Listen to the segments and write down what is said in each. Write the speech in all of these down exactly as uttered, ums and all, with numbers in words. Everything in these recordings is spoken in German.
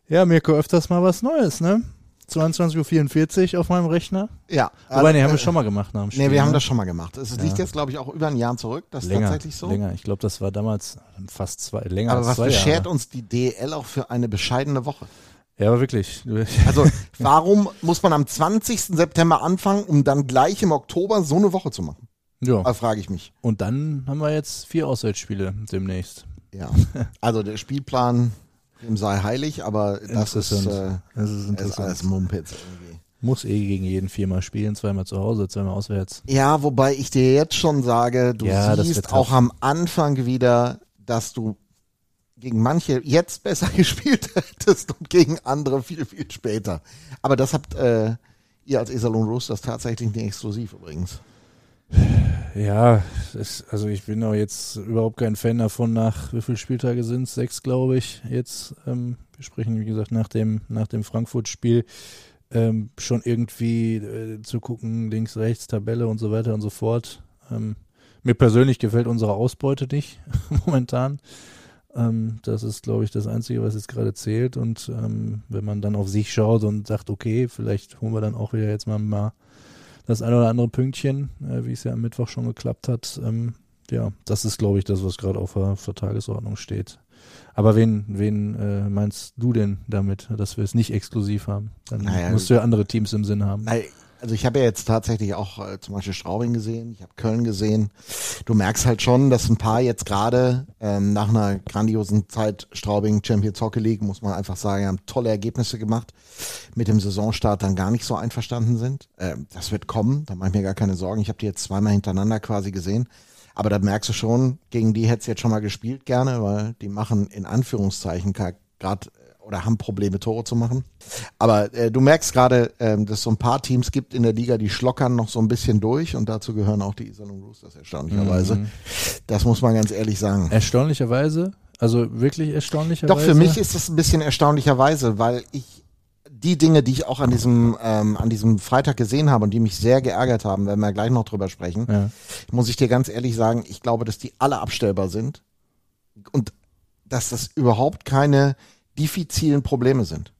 Ja, Mirko, öfters mal was Neues, ne? zweiundzwanzig Uhr vierundvierzig auf meinem Rechner. Ja. Wobei, nee, äh, haben wir schon mal gemacht nach dem Spiel. Nee, wir haben ne? das schon mal gemacht. Es Ja. liegt jetzt, glaube ich, auch über ein Jahr zurück. Das ist länger, tatsächlich so. Länger, ich glaube, das war damals fast zwei, länger Aber als was zwei beschert Jahre. uns die D E L auch für eine bescheidene Woche? Ja, aber wirklich. Also, warum muss man am zwanzigsten September anfangen, um dann gleich im Oktober so eine Woche zu machen? Ja. Da frage ich mich. Und dann haben wir jetzt vier Auswärtsspiele demnächst. Ja. Also, der Spielplan, dem sei heilig, aber das ist, äh, das ist ist interessant. alles Mumpitz irgendwie. Muss eh gegen jeden viermal spielen, zweimal zu Hause, zweimal auswärts. Ja, wobei ich dir jetzt schon sage, du Ja, das wird siehst tough. auch am Anfang wieder, dass du gegen manche jetzt besser gespielt hättest und gegen andere viel, viel später. Aber das habt äh, ihr als Iserlohn Roosters tatsächlich nicht exklusiv übrigens. Ja, es, also ich bin auch jetzt überhaupt kein Fan davon, nach wie viele Spieltage sind es? Sechs, glaube ich, jetzt. Ähm, wir sprechen, wie gesagt, nach dem, nach dem Frankfurt-Spiel ähm, schon irgendwie äh, zu gucken, links, rechts, Tabelle und so weiter und so fort. Ähm, mir persönlich gefällt unsere Ausbeute nicht momentan. Ähm, das ist, glaube ich, das Einzige, was jetzt gerade zählt. Und ähm, wenn man dann auf sich schaut und sagt, okay, vielleicht holen wir dann auch wieder jetzt mal, mal das ein oder andere Pünktchen, äh, wie es ja am Mittwoch schon geklappt hat. Ähm, ja, das ist, glaube ich, das, was gerade auf der, auf der Tagesordnung steht. Aber wen, wen äh, meinst du denn damit, dass wir es nicht exklusiv haben? Dann Naja, musst du ja andere Teams im Sinn haben. Nein, also ich habe ja jetzt tatsächlich auch äh, zum Beispiel Straubing gesehen, ich habe Köln gesehen. Du merkst halt schon, dass ein paar jetzt gerade ähm, nach einer grandiosen Zeit Straubing Champions Hockey League, muss man einfach sagen, haben tolle Ergebnisse gemacht, mit dem Saisonstart dann gar nicht so einverstanden sind. Ähm, das wird kommen, da mache ich mir gar keine Sorgen. Ich habe die jetzt zweimal hintereinander quasi gesehen. Aber da merkst du schon, gegen die hättest du jetzt schon mal gespielt gerne, weil die machen in Anführungszeichen gerade oder haben Probleme, Tore zu machen. Aber äh, du merkst gerade, ähm, dass es so ein paar Teams gibt in der Liga, die schlockern noch so ein bisschen durch und dazu gehören auch die Iserlohn Roosters erstaunlicherweise. Mhm. Das muss man ganz ehrlich sagen. Erstaunlicherweise, also wirklich erstaunlicherweise. Doch, für mich ist es ein bisschen erstaunlicherweise, weil ich die Dinge, die ich auch an diesem ähm, an diesem Freitag gesehen habe und die mich sehr geärgert haben, werden wir gleich noch drüber sprechen, Ja. muss ich dir ganz ehrlich sagen, ich glaube, dass die alle abstellbar sind und dass das überhaupt keine diffizilen Probleme sind.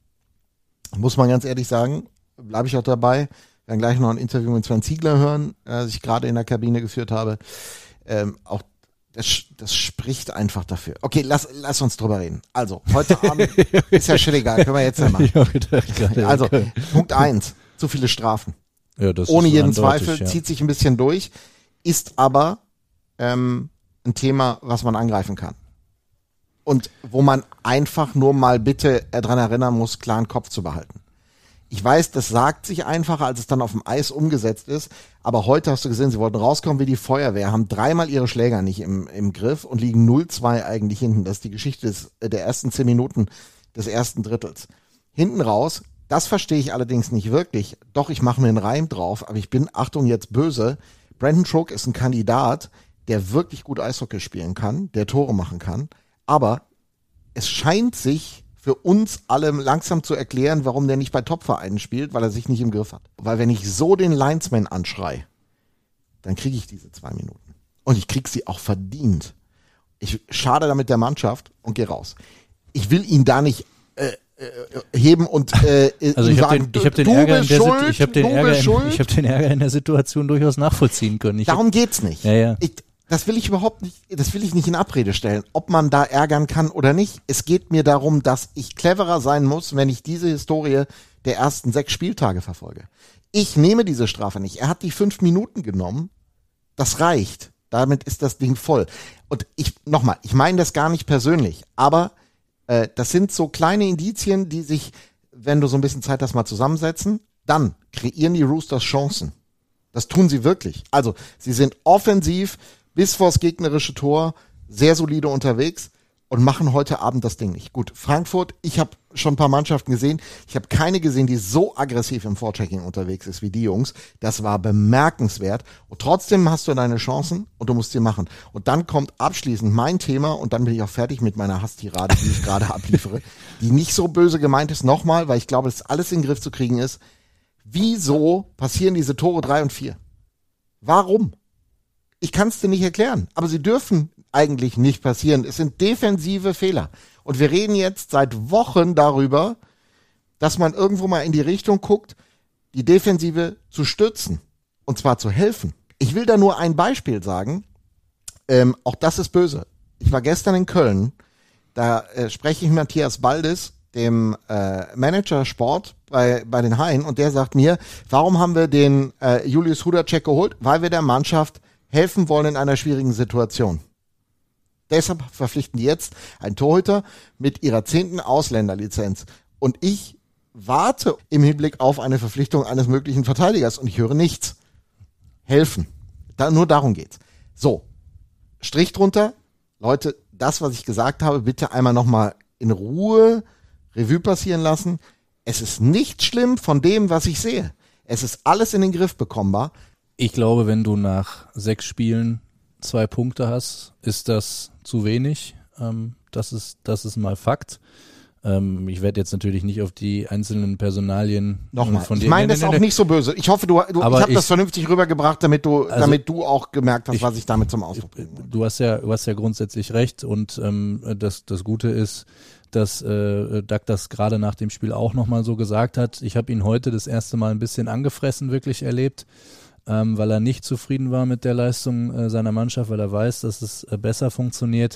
Muss man ganz ehrlich sagen, bleibe ich auch dabei. Wir werden gleich noch ein Interview mit Sven Ziegler hören, das ich gerade in der Kabine geführt habe. Ähm, auch das, das spricht einfach dafür. Okay, lass, lass uns drüber reden. Also, heute Abend ist ja schon egal, können wir jetzt ja machen. Ich hab gedacht, gerade, Also, okay. Punkt eins, zu viele Strafen. Ja, das Ohne ist jeden eindeutig, Zweifel, ja. zieht sich ein bisschen durch, ist aber ähm, ein Thema, was man angreifen kann. Und wo man einfach nur mal bitte dran erinnern muss, klaren Kopf zu behalten. Ich weiß, das sagt sich einfacher, als es dann auf dem Eis umgesetzt ist, aber heute hast du gesehen, sie wollten rauskommen wie die Feuerwehr, haben dreimal ihre Schläger nicht im, im Griff und liegen null zwei eigentlich hinten. Das ist die Geschichte des, der ersten zehn Minuten des ersten Drittels. Hinten raus, das verstehe ich allerdings nicht wirklich. Doch, ich mache mir einen Reim drauf, aber ich bin, Achtung, jetzt böse. Brandon Stroke ist ein Kandidat, der wirklich gut Eishockey spielen kann, der Tore machen kann, aber es scheint sich für uns alle langsam zu erklären, warum der nicht bei Topvereinen spielt, weil er sich nicht im Griff hat. Weil wenn ich so den Linesman anschrei, dann kriege ich diese zwei Minuten. Und ich kriege sie auch verdient. Ich schade damit der Mannschaft und gehe raus. Ich will ihn da nicht äh, äh, heben und äh, Also ihm ich habe sagen, den, ich hab den, du Ärger in bist der schuld, Situ- ich hab den, du Ärger bist in, schuld. ich hab den Ärger in der Situation durchaus nachvollziehen können. Ich Darum geht's nicht. Ja, ja. Ich, das will ich überhaupt nicht, das will ich nicht in Abrede stellen, ob man da ärgern kann oder nicht. Es geht mir darum, dass ich cleverer sein muss, wenn ich diese Historie der ersten sechs Spieltage verfolge. Ich nehme diese Strafe nicht. Er hat die fünf Minuten genommen. Das reicht. Damit ist das Ding voll. Und ich, nochmal, ich meine das gar nicht persönlich, aber äh, das sind so kleine Indizien, die sich, wenn du so ein bisschen Zeit hast, mal zusammensetzen, dann kreieren die Roosters Chancen. Das tun sie wirklich. Also, sie sind offensiv bis vors gegnerische Tor sehr solide unterwegs und machen heute Abend das Ding nicht. Gut, Frankfurt, ich habe schon ein paar Mannschaften gesehen. Ich habe keine gesehen, die so aggressiv im Vorchecking unterwegs ist wie die Jungs. Das war bemerkenswert. Und trotzdem hast du deine Chancen und du musst sie machen. Und dann kommt abschließend mein Thema und dann bin ich auch fertig mit meiner Hasstirade, die ich gerade abliefere, die nicht so böse gemeint ist. Nochmal, weil ich glaube, dass alles in den Griff zu kriegen ist. Wieso passieren diese Tore drei und vier? Warum? Ich kann es dir nicht erklären, aber sie dürfen eigentlich nicht passieren. Es sind defensive Fehler. Und Und wir reden jetzt seit Wochen darüber, dass man irgendwo mal in die Richtung guckt, die Defensive zu stützen. Und zwar zu helfen. Ich will da nur ein Beispiel sagen. Ähm, auch das ist böse. Ich war gestern in Köln. Da äh, spreche ich mit Matthias Baldes, dem äh, Manager Sport bei, bei den Haien. Und der sagt mir, warum haben wir den äh, Julius Hudacek geholt? Weil wir der Mannschaft helfen wollen in einer schwierigen Situation. Deshalb verpflichten die jetzt einen Torhüter mit ihrer zehnten Ausländerlizenz. Und ich warte im Hinblick auf eine Verpflichtung eines möglichen Verteidigers und ich höre nichts. Helfen. Da, nur darum geht's. So, Strich drunter. Leute, das, was ich gesagt habe, bitte einmal nochmal in Ruhe Revue passieren lassen. Es ist nicht schlimm von dem, was ich sehe. Es ist alles in den Griff bekommbar. Ich glaube, wenn du nach sechs Spielen zwei Punkte hast, ist das zu wenig. Ähm, das ist, das ist mal Fakt. Ähm, ich werde jetzt natürlich nicht auf die einzelnen Personalien Nochmal, von dir. Ich meine nee, das nee, auch nee. nicht so böse. Ich hoffe, du, du ich habe das vernünftig rübergebracht, damit du, also, damit du auch gemerkt hast, ich, was ich damit zum Ausdruck bringe. Du hast ja, du hast ja grundsätzlich recht und ähm, das, das Gute ist, dass äh, Doug das gerade nach dem Spiel auch nochmal so gesagt hat. Ich habe ihn heute das erste Mal ein bisschen angefressen wirklich erlebt, ähm, weil er nicht zufrieden war mit der Leistung äh, seiner Mannschaft, weil er weiß, dass es äh, besser funktioniert.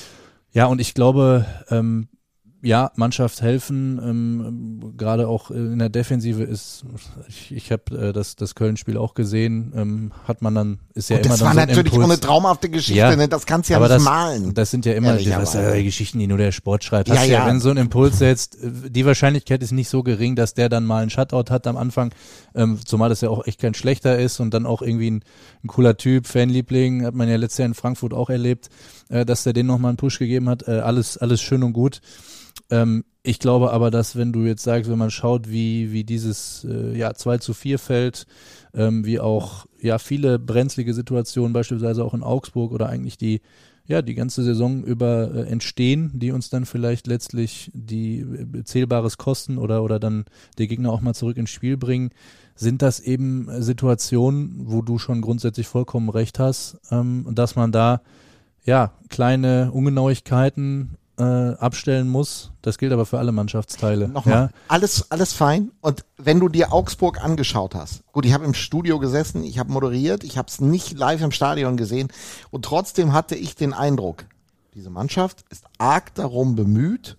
Ja, und ich glaube, ähm, ja, Mannschaft helfen, ähm, gerade auch in der Defensive ist, ich, ich habe äh, das, das Köln-Spiel auch gesehen, ähm, hat man dann, ist ja und immer das dann war so ein natürlich Impuls. auch eine traumhafte Geschichte, ja, ne? Das kannst du ja aber nicht das, malen. Das sind ja immer die, was, äh, Geschichten, die nur der Sport schreibt. Ja, Hast ja, ja. Wenn so ein Impuls setzt, die Wahrscheinlichkeit ist nicht so gering, dass der dann mal einen Shutout hat am Anfang, ähm, zumal das ja auch echt kein schlechter ist und dann auch irgendwie ein, ein cooler Typ, Fanliebling, hat man ja letztes Jahr in Frankfurt auch erlebt, äh, dass der denen nochmal einen Push gegeben hat, äh, alles, alles schön und gut. Ähm, ich glaube aber, dass wenn du jetzt sagst, wenn man schaut, wie wie dieses äh, ja zwei zu vier fällt, ähm, wie auch ja viele brenzlige Situationen beispielsweise auch in Augsburg oder eigentlich die ja die ganze Saison über äh, entstehen, die uns dann vielleicht letztlich die äh, Zählbares kosten oder oder dann der Gegner auch mal zurück ins Spiel bringen, sind das eben Situationen, wo du schon grundsätzlich vollkommen recht hast, ähm, dass man da ja kleine Ungenauigkeiten Äh, abstellen muss. Das gilt aber für alle Mannschaftsteile. Nochmal, ja? alles, alles fein. Und wenn du dir Augsburg angeschaut hast, gut, ich habe im Studio gesessen, ich habe moderiert, ich habe es nicht live im Stadion gesehen und trotzdem hatte ich den Eindruck, diese Mannschaft ist arg darum bemüht,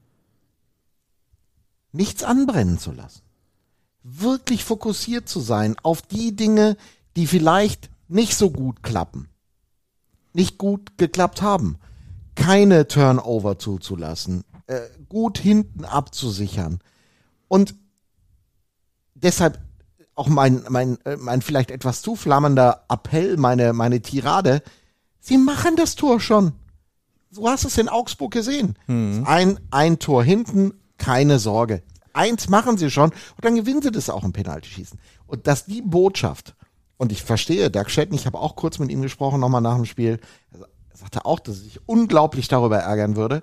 nichts anbrennen zu lassen. Wirklich fokussiert zu sein auf die Dinge, die vielleicht nicht so gut klappen, nicht gut geklappt haben. Keine Turnover zuzulassen, äh, gut hinten abzusichern. Und deshalb auch mein, mein, mein vielleicht etwas zu flammender Appell, meine, meine Tirade, sie machen das Tor schon. Du hast es in Augsburg gesehen. Mhm. Ein, ein Tor hinten, keine Sorge. Eins machen sie schon und dann gewinnen sie das auch im Penaltyschießen. Und dass die Botschaft, und ich verstehe, Doug Shelton, ich habe auch kurz mit ihm gesprochen, nochmal nach dem Spiel, also, er sagte auch, dass er sich unglaublich darüber ärgern würde,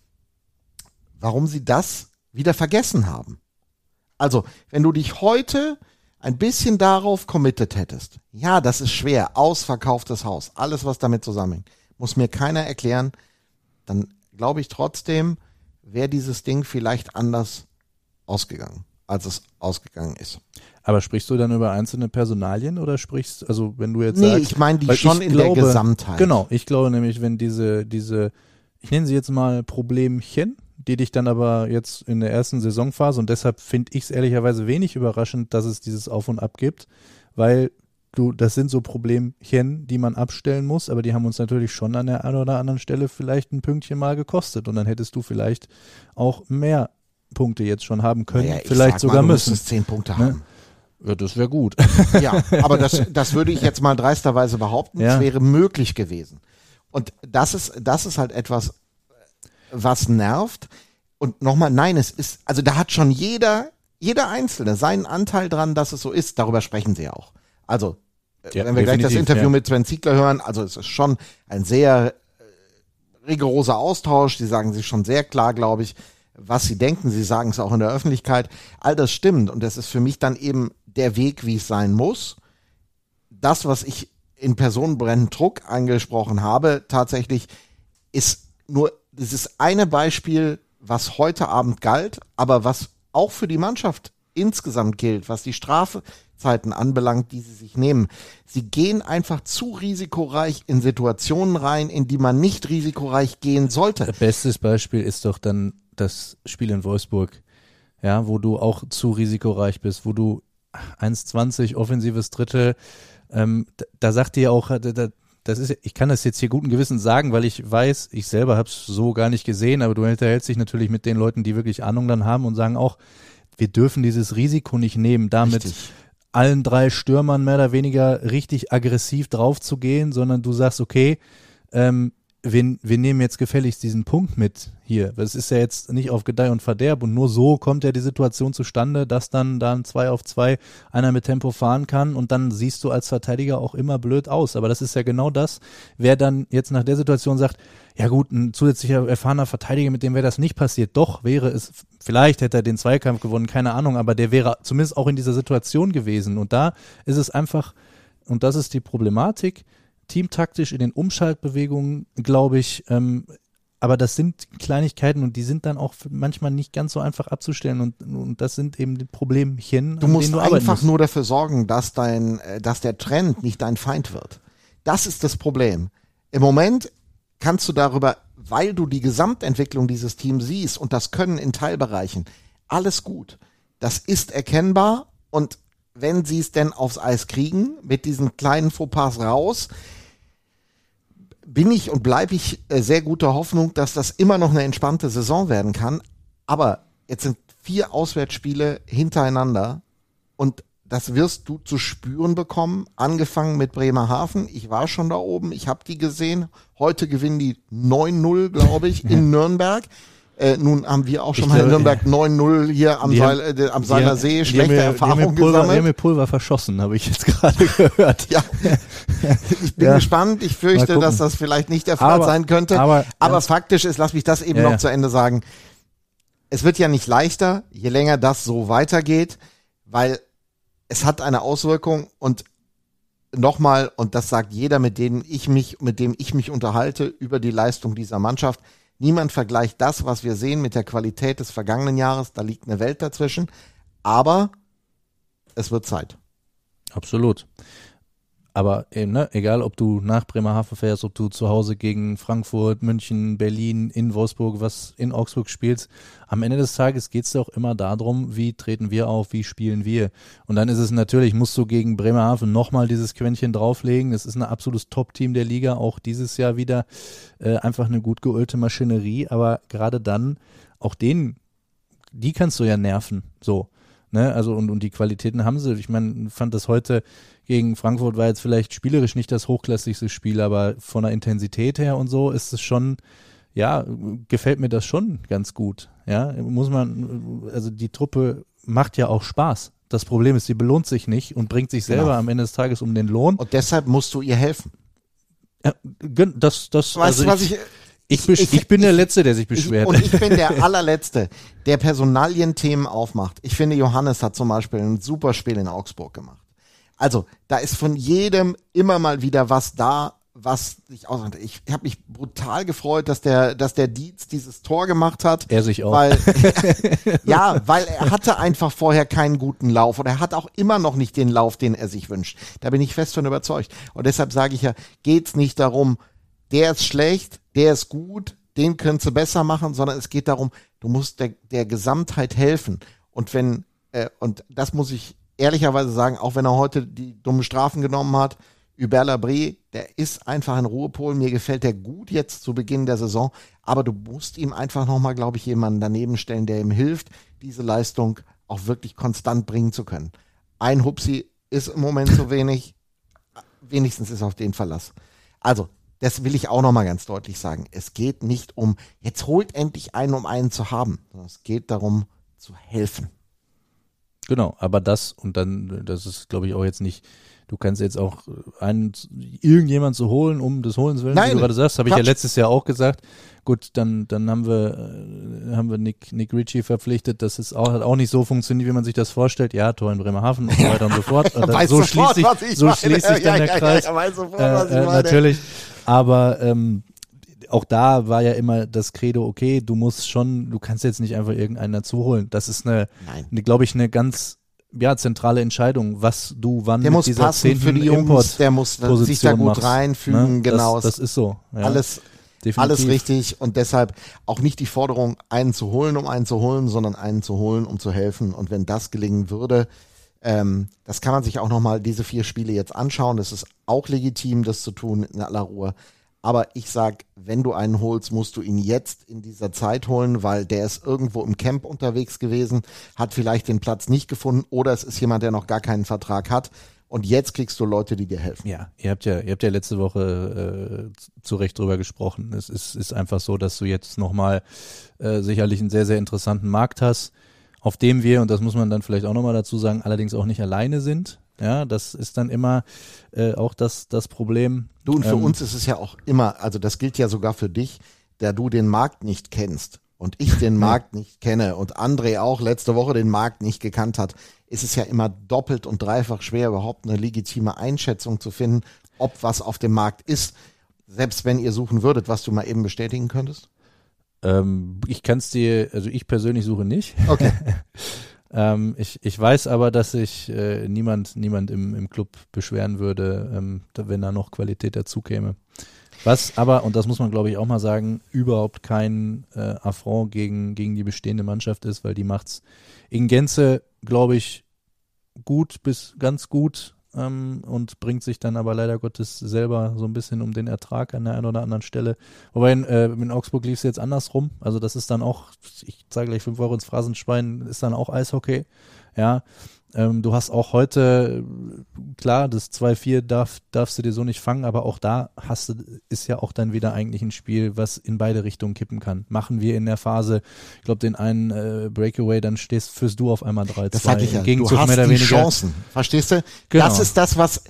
warum sie das wieder vergessen haben. Also, wenn du dich heute ein bisschen darauf committed hättest, ja, das ist schwer, ausverkauftes Haus, alles, was damit zusammenhängt, muss mir keiner erklären, dann glaube ich trotzdem, wäre dieses Ding vielleicht anders ausgegangen, als es ausgegangen ist. Aber sprichst du dann über einzelne Personalien oder sprichst, also wenn du jetzt nee, sagst... Nee, ich meine die schon in glaube, der Gesamtheit. Genau, ich glaube nämlich, wenn diese, diese, ich nenne sie jetzt mal Problemchen, die dich dann aber jetzt in der ersten Saisonphase, und deshalb finde ich es ehrlicherweise wenig überraschend, dass es dieses Auf und Ab gibt, weil du, das sind so Problemchen, die man abstellen muss, aber die haben uns natürlich schon an der einen oder anderen Stelle vielleicht ein Pünktchen mal gekostet und dann hättest du vielleicht auch mehr Punkte jetzt schon haben können, naja, vielleicht sag sogar mal, müssen. Du müsstest zehn Punkte ne? haben. Ja, das wäre gut. Ja, aber das, das würde ich jetzt mal dreisterweise behaupten, ja. Es wäre möglich gewesen. Und das ist, das ist halt etwas, was nervt. Und nochmal, nein, es ist, also da hat schon jeder, jeder Einzelne seinen Anteil dran, dass es so ist. Darüber sprechen sie ja auch. Also, ja, wenn wir gleich das Interview ja. mit Sven Ziegler hören, also es ist schon ein sehr äh, rigoroser Austausch. Die sagen sich schon sehr klar, glaube ich, was sie denken. Sie sagen es auch in der Öffentlichkeit. All das stimmt. Und das ist für mich dann eben der Weg, wie es sein muss. Das, was ich in personenbrennenden Druck angesprochen habe, tatsächlich ist nur dieses eine Beispiel, was heute Abend galt, aber was auch für die Mannschaft insgesamt gilt, was die Strafzeiten anbelangt, die sie sich nehmen. Sie gehen einfach zu risikoreich in Situationen rein, in die man nicht risikoreich gehen sollte. Bestes Beispiel ist doch dann das Spiel in Wolfsburg, ja, wo du auch zu risikoreich bist, wo du eins zwanzig offensives Drittel, ähm, da, da sagt dir auch, da, das ist, ich kann das jetzt hier guten Gewissens sagen, weil ich weiß, ich selber habe es so gar nicht gesehen, aber du unterhältst dich natürlich mit den Leuten, die wirklich Ahnung dann haben und sagen auch, wir dürfen dieses Risiko nicht nehmen, damit Richtig. allen drei Stürmern mehr oder weniger richtig aggressiv drauf zu gehen, sondern du sagst, okay, ähm, wir, wir nehmen jetzt gefälligst diesen Punkt mit hier. Das ist ja jetzt nicht auf Gedeih und Verderb und nur so kommt ja die Situation zustande, dass dann dann zwei auf zwei einer mit Tempo fahren kann und dann siehst du als Verteidiger auch immer blöd aus. Aber das ist ja genau das, wer dann jetzt nach der Situation sagt, ja gut, ein zusätzlicher erfahrener Verteidiger, mit dem wäre das nicht passiert. Doch, wäre es, vielleicht hätte er den Zweikampf gewonnen, keine Ahnung, aber der wäre zumindest auch in dieser Situation gewesen. Und da ist es einfach, und das ist die Problematik, teamtaktisch in den Umschaltbewegungen, glaube ich, ähm, aber das sind Kleinigkeiten und die sind dann auch manchmal nicht ganz so einfach abzustellen und, und das sind eben die Problemchen, du musst du einfach musst. nur dafür sorgen, dass dein, dass der Trend nicht dein Feind wird. Das ist das Problem. Im Moment kannst du darüber, weil du die Gesamtentwicklung dieses Teams siehst und das Können in Teilbereichen, alles gut. Das ist erkennbar und wenn sie es denn aufs Eis kriegen, mit diesen kleinen Fauxpas raus, bin ich und bleibe ich äh, sehr guter Hoffnung, dass das immer noch eine entspannte Saison werden kann. Aber jetzt sind vier Auswärtsspiele hintereinander und das wirst du zu spüren bekommen, angefangen mit Bremerhaven. Ich war schon da oben, ich habe die gesehen. Heute gewinnen die neun null, glaube ich, in Nürnberg. Äh, nun haben wir auch schon ich mal glaube, in Nürnberg neun null hier am, Seil, äh, am Seiler See schlechte mir, Erfahrungen Pulver, gesammelt. Die haben mir Pulver verschossen, habe ich jetzt gerade gehört. Ja, ich bin ja. gespannt. Ich fürchte, dass das vielleicht nicht der Fall aber, sein könnte. Aber, aber ja. faktisch ist, lass mich das eben ja, noch ja. zu Ende sagen, es wird ja nicht leichter, je länger das so weitergeht, weil es hat eine Auswirkung und nochmal, und das sagt jeder, mit dem ich mich, mit dem ich mich unterhalte über die Leistung dieser Mannschaft, niemand vergleicht das, was wir sehen, mit der Qualität des vergangenen Jahres. Da liegt eine Welt dazwischen. Aber es wird Zeit. Absolut. Aber eben, ne, egal, ob du nach Bremerhaven fährst, ob du zu Hause gegen Frankfurt, München, Berlin, in Wolfsburg, was in Augsburg spielst, am Ende des Tages geht es doch immer darum, wie treten wir auf, wie spielen wir. Und dann ist es natürlich, musst du gegen Bremerhaven nochmal dieses Quäntchen drauflegen. Das ist ein absolutes Top-Team der Liga, auch dieses Jahr wieder äh, einfach eine gut geölte Maschinerie. Aber gerade dann, auch denen, die kannst du ja nerven, so. Ne, also und, und die Qualitäten haben sie. Ich meine, fand das heute gegen Frankfurt war jetzt vielleicht spielerisch nicht das hochklassigste Spiel, aber von der Intensität her und so ist es schon, ja, gefällt mir das schon ganz gut. Ja, muss man, also die Truppe macht ja auch Spaß. Das Problem ist, sie belohnt sich nicht und bringt sich selber genau. am Ende des Tages um den Lohn. Und deshalb musst du ihr helfen. Ja, das, das, weißt also du, was ich, ich Ich, ich, ich bin der Letzte, der sich beschwert. Ich, und ich bin der allerletzte, der Personalienthemen aufmacht. Ich finde, Johannes hat zum Beispiel ein super Spiel in Augsburg gemacht. Also, da ist von jedem immer mal wieder was da, was sich ausmacht. Ich habe mich brutal gefreut, dass der, dass der Dietz dieses Tor gemacht hat. Er sich auch. Weil, ja, weil er hatte einfach vorher keinen guten Lauf und er hat auch immer noch nicht den Lauf, den er sich wünscht. Da bin ich fest von überzeugt. Und deshalb sage ich ja, geht's nicht darum, der ist schlecht, der ist gut, den könntest du besser machen, sondern es geht darum, du musst der, der Gesamtheit helfen. Und wenn, äh, und das muss ich ehrlicherweise sagen, auch wenn er heute die dummen Strafen genommen hat, Hubert Labré, der ist einfach ein Ruhepol, mir gefällt der gut jetzt zu Beginn der Saison, aber du musst ihm einfach nochmal, glaube ich, jemanden daneben stellen, der ihm hilft, diese Leistung auch wirklich konstant bringen zu können. Ein Hupsi ist im Moment zu wenig, wenigstens ist auf den Verlass. Also, das will ich auch nochmal ganz deutlich sagen. Es geht nicht um, jetzt holt endlich einen, um einen zu haben, sondern es geht darum, zu helfen. Genau, aber das, und dann, das ist, glaube ich, auch jetzt nicht, du kannst jetzt auch einen, irgendjemand zu holen, um des Holens willen, Nein, wie du gerade sagst, habe ich Quatsch. ja letztes Jahr auch gesagt. Gut, dann, dann haben wir, äh, haben wir Nick, Nick Ritchie verpflichtet. Das ist auch, hat auch nicht so funktioniert, wie man sich das vorstellt. Ja, Tor in Bremerhaven und so weiter und so fort. Weiß so sofort, schließt sich, so schließt sich dann ja, der ja, Kreis. Ja, ja, weiß sofort, äh, was ich äh, meine. Natürlich. Aber, ähm, auch da war ja immer das Credo, okay, du musst schon, du kannst jetzt nicht einfach irgendeinen dazu holen. Das ist eine, eine glaube ich, eine ganz ja, zentrale Entscheidung, was du wann der mit muss dieser passen für die Jungs, der muss sich da gut machst, reinfügen, ne? genau. Das, das ist so. Ja. Alles, alles richtig und deshalb auch nicht die Forderung, einen zu holen, um einen zu holen, sondern einen zu holen, um zu helfen. Und wenn das gelingen würde, ähm, das kann man sich auch nochmal diese vier Spiele jetzt anschauen. Das ist auch legitim, das zu tun in aller Ruhe. Aber ich sag, wenn du einen holst, musst du ihn jetzt in dieser Zeit holen, weil der ist irgendwo im Camp unterwegs gewesen, hat vielleicht den Platz nicht gefunden oder es ist jemand, der noch gar keinen Vertrag hat. Und jetzt kriegst du Leute, die dir helfen. Ja, ihr habt ja, ihr habt ja letzte Woche äh, zu Recht drüber gesprochen. Es ist, ist einfach so, dass du jetzt nochmal äh, sicherlich einen sehr, sehr interessanten Markt hast, auf dem wir, und das muss man dann vielleicht auch nochmal dazu sagen, allerdings auch nicht alleine sind. Ja, das ist dann immer äh, auch das, das Problem. Du, und für ähm, uns ist es ja auch immer, also das gilt ja sogar für dich, der du den Markt nicht kennst und ich den Markt nicht kenne und André auch letzte Woche den Markt nicht gekannt hat, ist es ja immer doppelt und dreifach schwer, überhaupt eine legitime Einschätzung zu finden, ob was auf dem Markt ist. Selbst wenn ihr suchen würdet, was du mal eben bestätigen könntest? Ähm, ich kann es dir, also ich persönlich suche nicht. Okay. ähm, ich, ich weiß aber, dass sich äh, niemand, niemand im, im Club beschweren würde, ähm, wenn da noch Qualität dazu käme. Was aber, und das muss man glaube ich auch mal sagen, überhaupt kein äh, Affront gegen, gegen die bestehende Mannschaft ist, weil die macht's in Gänze, glaube ich, gut bis ganz gut ähm, und bringt sich dann aber leider Gottes selber so ein bisschen um den Ertrag an der einen oder anderen Stelle. Wobei in, äh, in Augsburg lief es jetzt andersrum. Also das ist dann auch, ich zeige gleich fünf Euro ins Phrasenschwein, ist dann auch Eishockey. Ja, ähm, du hast auch heute, klar, das zwei vier darf, darfst du dir so nicht fangen, aber auch da hast du, ist ja auch dann wieder eigentlich ein Spiel, was in beide Richtungen kippen kann. Machen wir in der Phase, ich glaube, den einen äh, Breakaway, dann stehst, führst du auf einmal drei zwei. Das hatte ich ja, du hast mehr oder die weniger Chancen, verstehst du? Genau. Das ist das, was,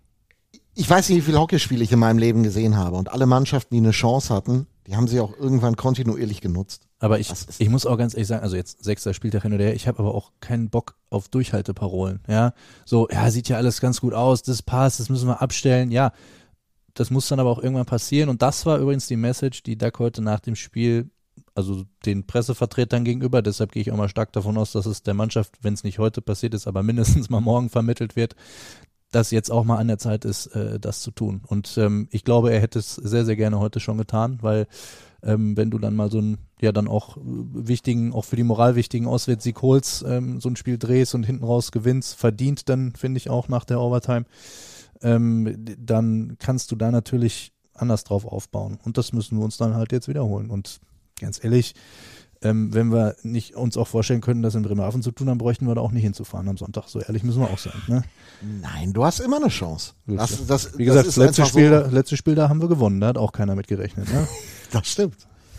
ich weiß nicht, wie viele Hockeyspiele ich in meinem Leben gesehen habe und alle Mannschaften, die eine Chance hatten, die haben sie auch irgendwann kontinuierlich genutzt. Aber ich, ich muss auch ganz ehrlich sagen, also jetzt sechster Spieltag hin oder her, ich habe aber auch keinen Bock auf Durchhalteparolen, ja. So, ja, sieht ja alles ganz gut aus, das passt, das müssen wir abstellen, ja. Das muss dann aber auch irgendwann passieren und das war übrigens die Message, die Duck heute nach dem Spiel, also den Pressevertretern gegenüber, deshalb gehe ich auch mal stark davon aus, dass es der Mannschaft, wenn es nicht heute passiert ist, aber mindestens mal morgen vermittelt wird, dass jetzt auch mal an der Zeit ist, äh, das zu tun. Und ähm, ich glaube, er hätte es sehr, sehr gerne heute schon getan, weil ähm, wenn du dann mal so einen, ja dann auch wichtigen, auch für die Moral wichtigen Auswärtssieg holst, ähm, so ein Spiel drehst und hinten raus gewinnst, verdient dann, finde ich auch nach der Overtime, ähm, dann kannst du da natürlich anders drauf aufbauen. Und das müssen wir uns dann halt jetzt wiederholen. Und ganz ehrlich, Ähm, wenn wir nicht uns auch vorstellen können, das in Bremerhaven zu tun, dann bräuchten wir da auch nicht hinzufahren am Sonntag. So ehrlich müssen wir auch sein. Ne? Nein, du hast immer eine Chance. Das, das, Wie gesagt, das das letzte Spiel, so. da, letzte Spiel da haben wir gewonnen. Da hat auch keiner mit gerechnet. Ne? Das stimmt.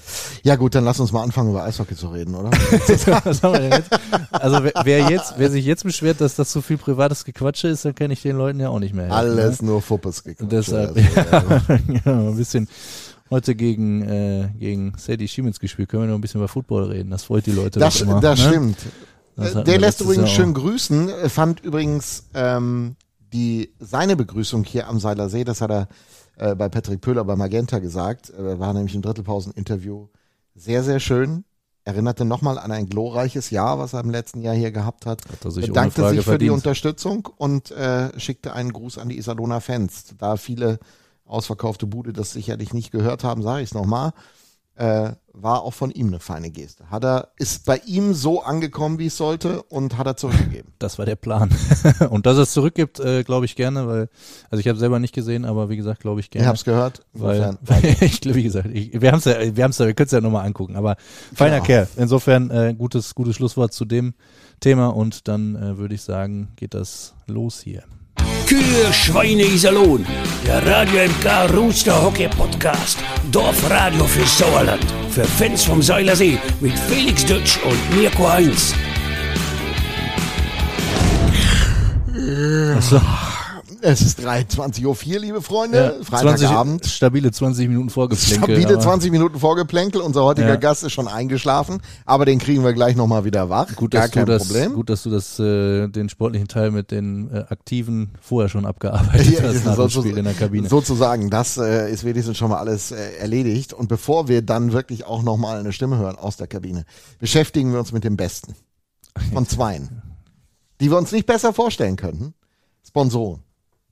Ja gut, dann lass uns mal anfangen, über Eishockey zu reden, oder? Was haben wir denn jetzt? Also wer, wer, jetzt, wer sich jetzt beschwert, dass das so viel privates Gequatsche ist, dann kann ich den Leuten ja auch nicht mehr helfen. Alles ne? nur Fuppes Gequatsche. Deshalb, also, ja, ja, ein bisschen... Heute gegen, äh, gegen Sadie Schiemens gespielt, können wir noch ein bisschen über Football reden. Das freut die Leute das, immer. Das ne? stimmt. Das Der lässt übrigens Jahr schön grüßen, fand übrigens ähm, die seine Begrüßung hier am Seiler See, das hat er äh, bei Patrick Pöhler bei Magenta gesagt, äh, war nämlich im Drittelpausen-Interview, sehr, sehr schön. Erinnerte nochmal an ein glorreiches Jahr, was er im letzten Jahr hier gehabt hat. Hat er sich Bedankte ohne Frage sich für verdient. die Unterstützung und äh, schickte einen Gruß an die Iserlohner Fans. Da viele ausverkaufte Bude das sicherlich nicht gehört haben, sage ich es nochmal, äh, war auch von ihm eine feine Geste. Hat er, ist bei ihm so angekommen, wie es sollte und hat er zurückgegeben. Das war der Plan. Und dass er es zurückgibt, äh, glaube ich gerne, weil, also ich habe selber nicht gesehen, aber wie gesagt, glaube ich gerne. Ich habe es gehört. Weil, weil ich, wie gesagt, ich, wir haben es ja, wir haben es ja, wir können es ja nochmal angucken, aber feiner genau. Kerl. Insofern äh, gutes, gutes Schlusswort zu dem Thema und dann äh, würde ich sagen, geht das los hier. Kühe, Schweine, Iserlohn. Der Radio M K Rooster Hockey Podcast. Dorfradio für Sauerland. Für Fans vom Seiler See mit Felix Dutsch und Mirko Heinz. Achso. Es ist dreiundzwanzig Uhr vier, liebe Freunde. Ja, Freitagabend. zwanzig, stabile zwanzig Minuten Vorgeplänkel. Stabile aber zwanzig Minuten Vorgeplänkel. Unser heutiger Ja. Gast ist schon eingeschlafen, aber den kriegen wir gleich nochmal wieder wach. Gut, Gar dass kein du das, Problem. gut, dass du das, äh, den sportlichen Teil mit den äh, Aktiven vorher schon abgearbeitet Ja, hast nach dem sozu- Spiel in der Kabine. Sozusagen, das äh, ist wenigstens schon mal alles äh, erledigt. Und bevor wir dann wirklich auch nochmal eine Stimme hören aus der Kabine, beschäftigen wir uns mit dem Besten von Zweien, die wir uns nicht besser vorstellen könnten. Sponsoren.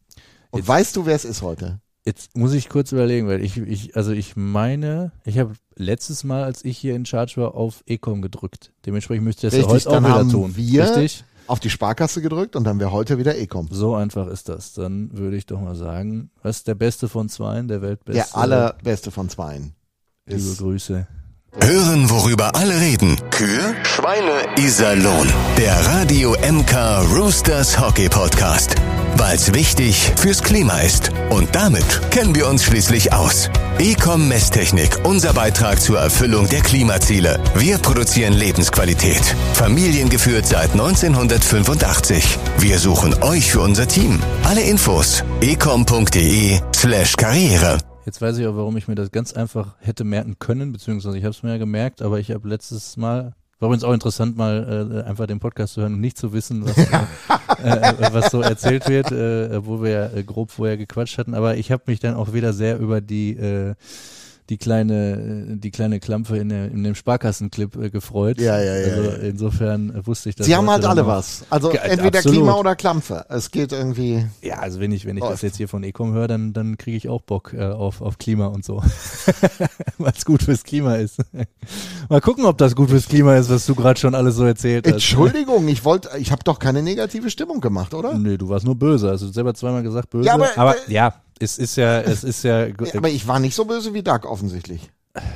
Und Jetzt- weißt du, wer es ist heute? Jetzt muss ich kurz überlegen, weil ich, ich also ich meine, ich habe letztes Mal, als ich hier in Charge war, auf Ecom gedrückt. Dementsprechend müsste ich das Richtig, ja heute auch dann wieder haben tun. wir Richtig? auf die Sparkasse gedrückt und dann wäre heute wieder Ecom. So einfach ist das. Dann würde ich doch mal sagen, was ist der Beste von Zweien, der Weltbeste? Der allerbeste von Zweien. Liebe Ist Grüße. Hören, worüber alle reden. Kühe, Schweine, Iserlohn. Der Radio M K Roosters Hockey Podcast. Weil's wichtig fürs Klima ist. Und damit kennen wir uns schließlich aus. Ecom Messtechnik, unser Beitrag zur Erfüllung der Klimaziele. Wir produzieren Lebensqualität. Familiengeführt seit neunzehnhundertfünfundachtzig. Wir suchen euch für unser Team. Alle Infos ecom.de slash Karriere. Jetzt weiß ich auch, warum ich mir das ganz einfach hätte merken können, beziehungsweise ich habe es mir ja gemerkt, aber ich habe letztes Mal, war übrigens auch interessant, mal äh, einfach den Podcast zu hören und nicht zu wissen, was, äh, äh, was so erzählt wird, äh, wo wir ja äh, grob vorher gequatscht hatten, aber ich habe mich dann auch wieder sehr über die äh, die kleine die kleine Klampfe in, der, in dem Sparkassenclip äh, gefreut. Ja, ja, ja, Also ja. insofern äh, wusste ich das. Sie haben heute halt dann alle auch. was. Also Ja, entweder absolut. Klima oder Klampfe. Es geht irgendwie. Ja, also wenn ich wenn ich Läuft. das jetzt hier von Ecom höre, dann dann kriege ich auch Bock äh, auf auf Klima und so, weil es gut fürs Klima ist. Mal gucken, ob das gut fürs Klima ist, was du gerade schon alles so erzählt hast. Entschuldigung, ich wollte, ich habe doch keine negative Stimmung gemacht, oder? Nö, du warst nur böse. Also du hast selber zweimal gesagt böse. Ja, aber- aber äh, ja, es ist ja, es ist ja, Ja, aber ich war nicht so böse wie Doug offensichtlich.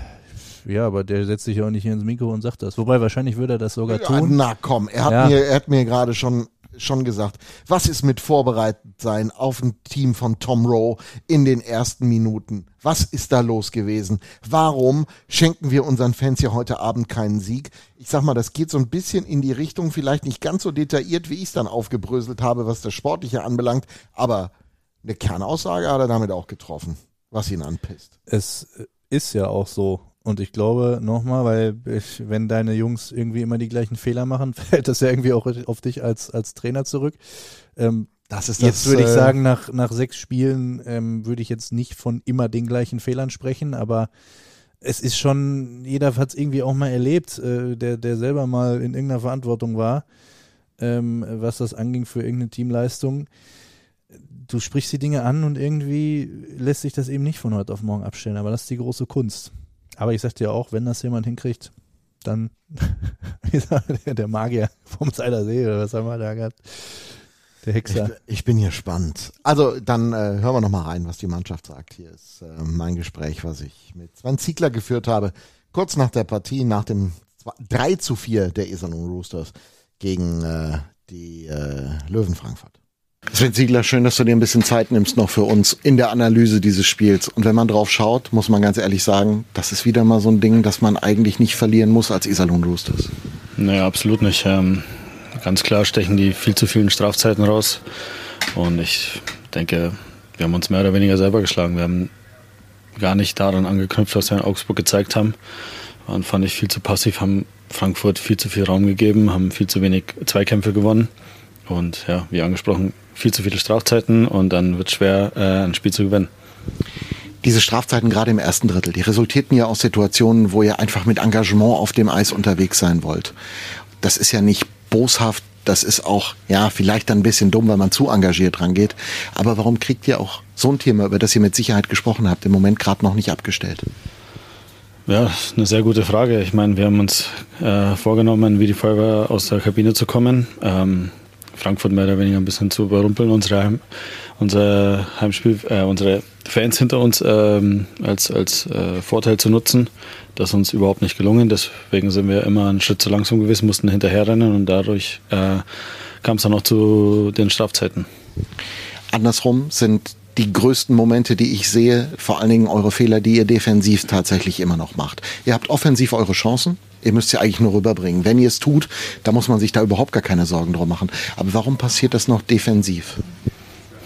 ja, aber der setzt sich ja auch nicht hier ins Mikro und sagt das. Wobei wahrscheinlich würde er das sogar Ja, tun. na komm, er hat Ja. mir, er hat mir gerade schon schon gesagt, was ist mit vorbereitet sein auf ein Team von Tom Rowe in den ersten Minuten? Was ist da los gewesen? Warum schenken wir unseren Fans hier heute Abend keinen Sieg? Ich sag mal, das geht so ein bisschen in die Richtung, vielleicht nicht ganz so detailliert, wie ich es dann aufgebröselt habe, was das Sportliche anbelangt, aber eine Kernaussage hat er damit auch getroffen, was ihn anpisst. Es ist ja auch so. Und ich glaube, nochmal, weil ich, wenn deine Jungs irgendwie immer die gleichen Fehler machen, fällt das ja irgendwie auch auf dich als, als Trainer zurück. Ähm, Das ist jetzt das, würde ich äh, sagen, nach, nach sechs Spielen ähm, würde ich jetzt nicht von immer den gleichen Fehlern sprechen, aber es ist schon, jeder hat es irgendwie auch mal erlebt, äh, der, der selber mal in irgendeiner Verantwortung war, ähm, was das anging für irgendeine Teamleistung. Du sprichst die Dinge an und irgendwie lässt sich das eben nicht von heute auf morgen abstellen, aber das ist die große Kunst. Aber ich sag dir auch, wenn das jemand hinkriegt, dann der Magier vom Seiler See oder was haben wir da gehabt? Der Hexer. Ich, ich bin hier spannend. Also dann äh, hören wir noch mal rein, was die Mannschaft sagt. Hier ist äh, mein Gespräch, was ich mit Sven Ziegler geführt habe, kurz nach der Partie, nach dem drei zu vier der Iserlohn Roosters gegen äh, die äh, Löwen Frankfurt. Sven Ziegler, schön, dass du dir ein bisschen Zeit nimmst noch für uns in der Analyse dieses Spiels. Und wenn man drauf schaut, muss man ganz ehrlich sagen, das ist wieder mal so ein Ding, das man eigentlich nicht verlieren muss als Iserlohn Roosters. Naja, absolut nicht. Ähm, ganz klar stechen die viel zu vielen Strafzeiten raus. Und ich denke, wir haben uns mehr oder weniger selber geschlagen. Wir haben gar nicht daran angeknüpft, was wir in Augsburg gezeigt haben. Waren, fand ich, viel zu passiv, haben Frankfurt viel zu viel Raum gegeben, haben viel zu wenig Zweikämpfe gewonnen. Und ja, wie angesprochen, viel zu viele Strafzeiten und dann wird es schwer, äh, ein Spiel zu gewinnen. Diese Strafzeiten gerade im ersten Drittel, die resultierten ja aus Situationen, wo ihr einfach mit Engagement auf dem Eis unterwegs sein wollt. Das ist ja nicht boshaft, das ist auch, ja, vielleicht dann ein bisschen dumm, weil man zu engagiert rangeht. Aber warum kriegt ihr auch so ein Thema, über das ihr mit Sicherheit gesprochen habt, im Moment gerade noch nicht abgestellt? Ja, das ist eine sehr gute Frage. Ich meine, wir haben uns äh, vorgenommen, wie die Feuerwehr aus der Kabine zu kommen. Ähm, Frankfurt mehr oder weniger ein bisschen zu überrumpeln, unsere, Heim, unser Heimspiel, äh, unsere Fans hinter uns ähm, als, als äh, Vorteil zu nutzen. Das ist uns überhaupt nicht gelungen. Deswegen sind wir immer einen Schritt zu langsam gewesen, mussten hinterherrennen und dadurch äh, kam es dann noch zu den Strafzeiten. Andersrum sind die größten Momente, die ich sehe, vor allen Dingen eure Fehler, die ihr defensiv tatsächlich immer noch macht. Ihr habt offensiv eure Chancen, ihr müsst sie eigentlich nur rüberbringen. Wenn ihr es tut, dann muss man sich da überhaupt gar keine Sorgen drum machen. Aber warum passiert das noch defensiv?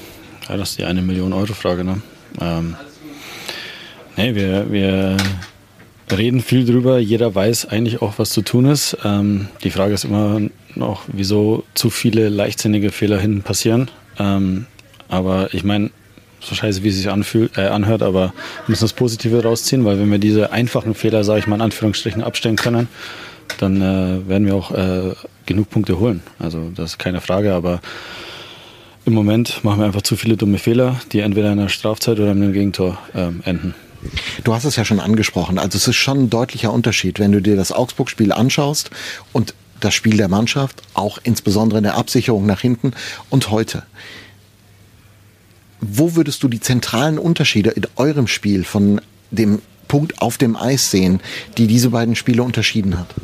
Ja, das ist die eine Million Euro Frage. Ne? Ähm, nee, wir, wir reden viel drüber. Jeder weiß eigentlich auch, was zu tun ist. Ähm, die Frage ist immer noch, wieso zu viele leichtsinnige Fehler hinten passieren. Ähm, aber ich meine, so scheiße, wie es sich anfühlt, äh, anhört, aber wir müssen das Positive rausziehen, weil wenn wir diese einfachen Fehler, sage ich mal in Anführungsstrichen, abstellen können, dann äh, werden wir auch äh, genug Punkte holen. Also das ist keine Frage, aber im Moment machen wir einfach zu viele dumme Fehler, die entweder in einer Strafzeit oder in einem Gegentor ähm, enden. Du hast es ja schon angesprochen, also es ist schon ein deutlicher Unterschied, wenn du dir das Augsburg-Spiel anschaust und das Spiel der Mannschaft, auch insbesondere in der Absicherung nach hinten und heute. Wo würdest du die zentralen Unterschiede in eurem Spiel von dem Punkt auf dem Eis sehen, die diese beiden Spiele unterschieden hat?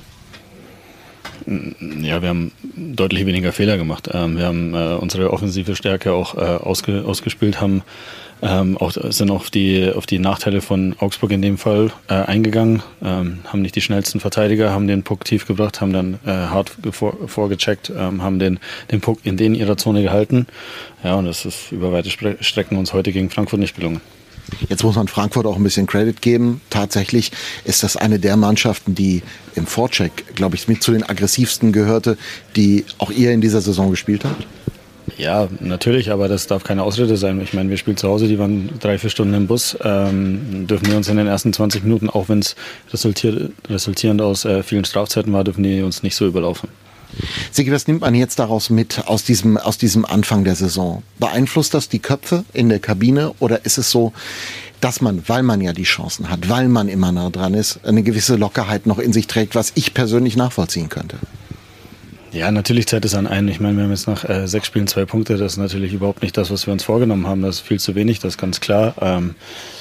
Ja, wir haben deutlich weniger Fehler gemacht. Ähm, wir haben äh, unsere offensive Stärke auch äh, ausge, ausgespielt, haben ähm, auch, sind auf die, auf die Nachteile von Augsburg in dem Fall äh, eingegangen, ähm, haben nicht die schnellsten Verteidiger, haben den Puck tief gebracht, haben dann äh, hart vor, vorgecheckt, ähm, haben den, den Puck in den ihrer Zone gehalten. Ja, und das ist über weite Strecken uns heute gegen Frankfurt nicht gelungen. Jetzt muss man Frankfurt auch ein bisschen Credit geben. Tatsächlich ist das eine der Mannschaften, die im Vorcheck, glaube ich, mit zu den aggressivsten gehörte, die auch ihr in dieser Saison gespielt habt. Ja, natürlich, aber das darf keine Ausrede sein. Ich meine, wir spielen zu Hause, die waren drei, vier Stunden im Bus. Ähm, dürfen wir uns in den ersten zwanzig Minuten, auch wenn es resultiert, resultierend aus äh, vielen Strafzeiten war, dürfen die uns nicht so überlaufen. Sigi, was nimmt man jetzt daraus mit, aus diesem, aus diesem Anfang der Saison? Beeinflusst das die Köpfe in der Kabine oder ist es so, dass man, weil man ja die Chancen hat, weil man immer nah dran ist, eine gewisse Lockerheit noch in sich trägt, was ich persönlich nachvollziehen könnte? Ja, natürlich zählt es an einen. Ich meine, wir haben jetzt nach äh, sechs Spielen zwei Punkte. Das ist natürlich überhaupt nicht das, was wir uns vorgenommen haben. Das ist viel zu wenig, das ist ganz klar. Ähm,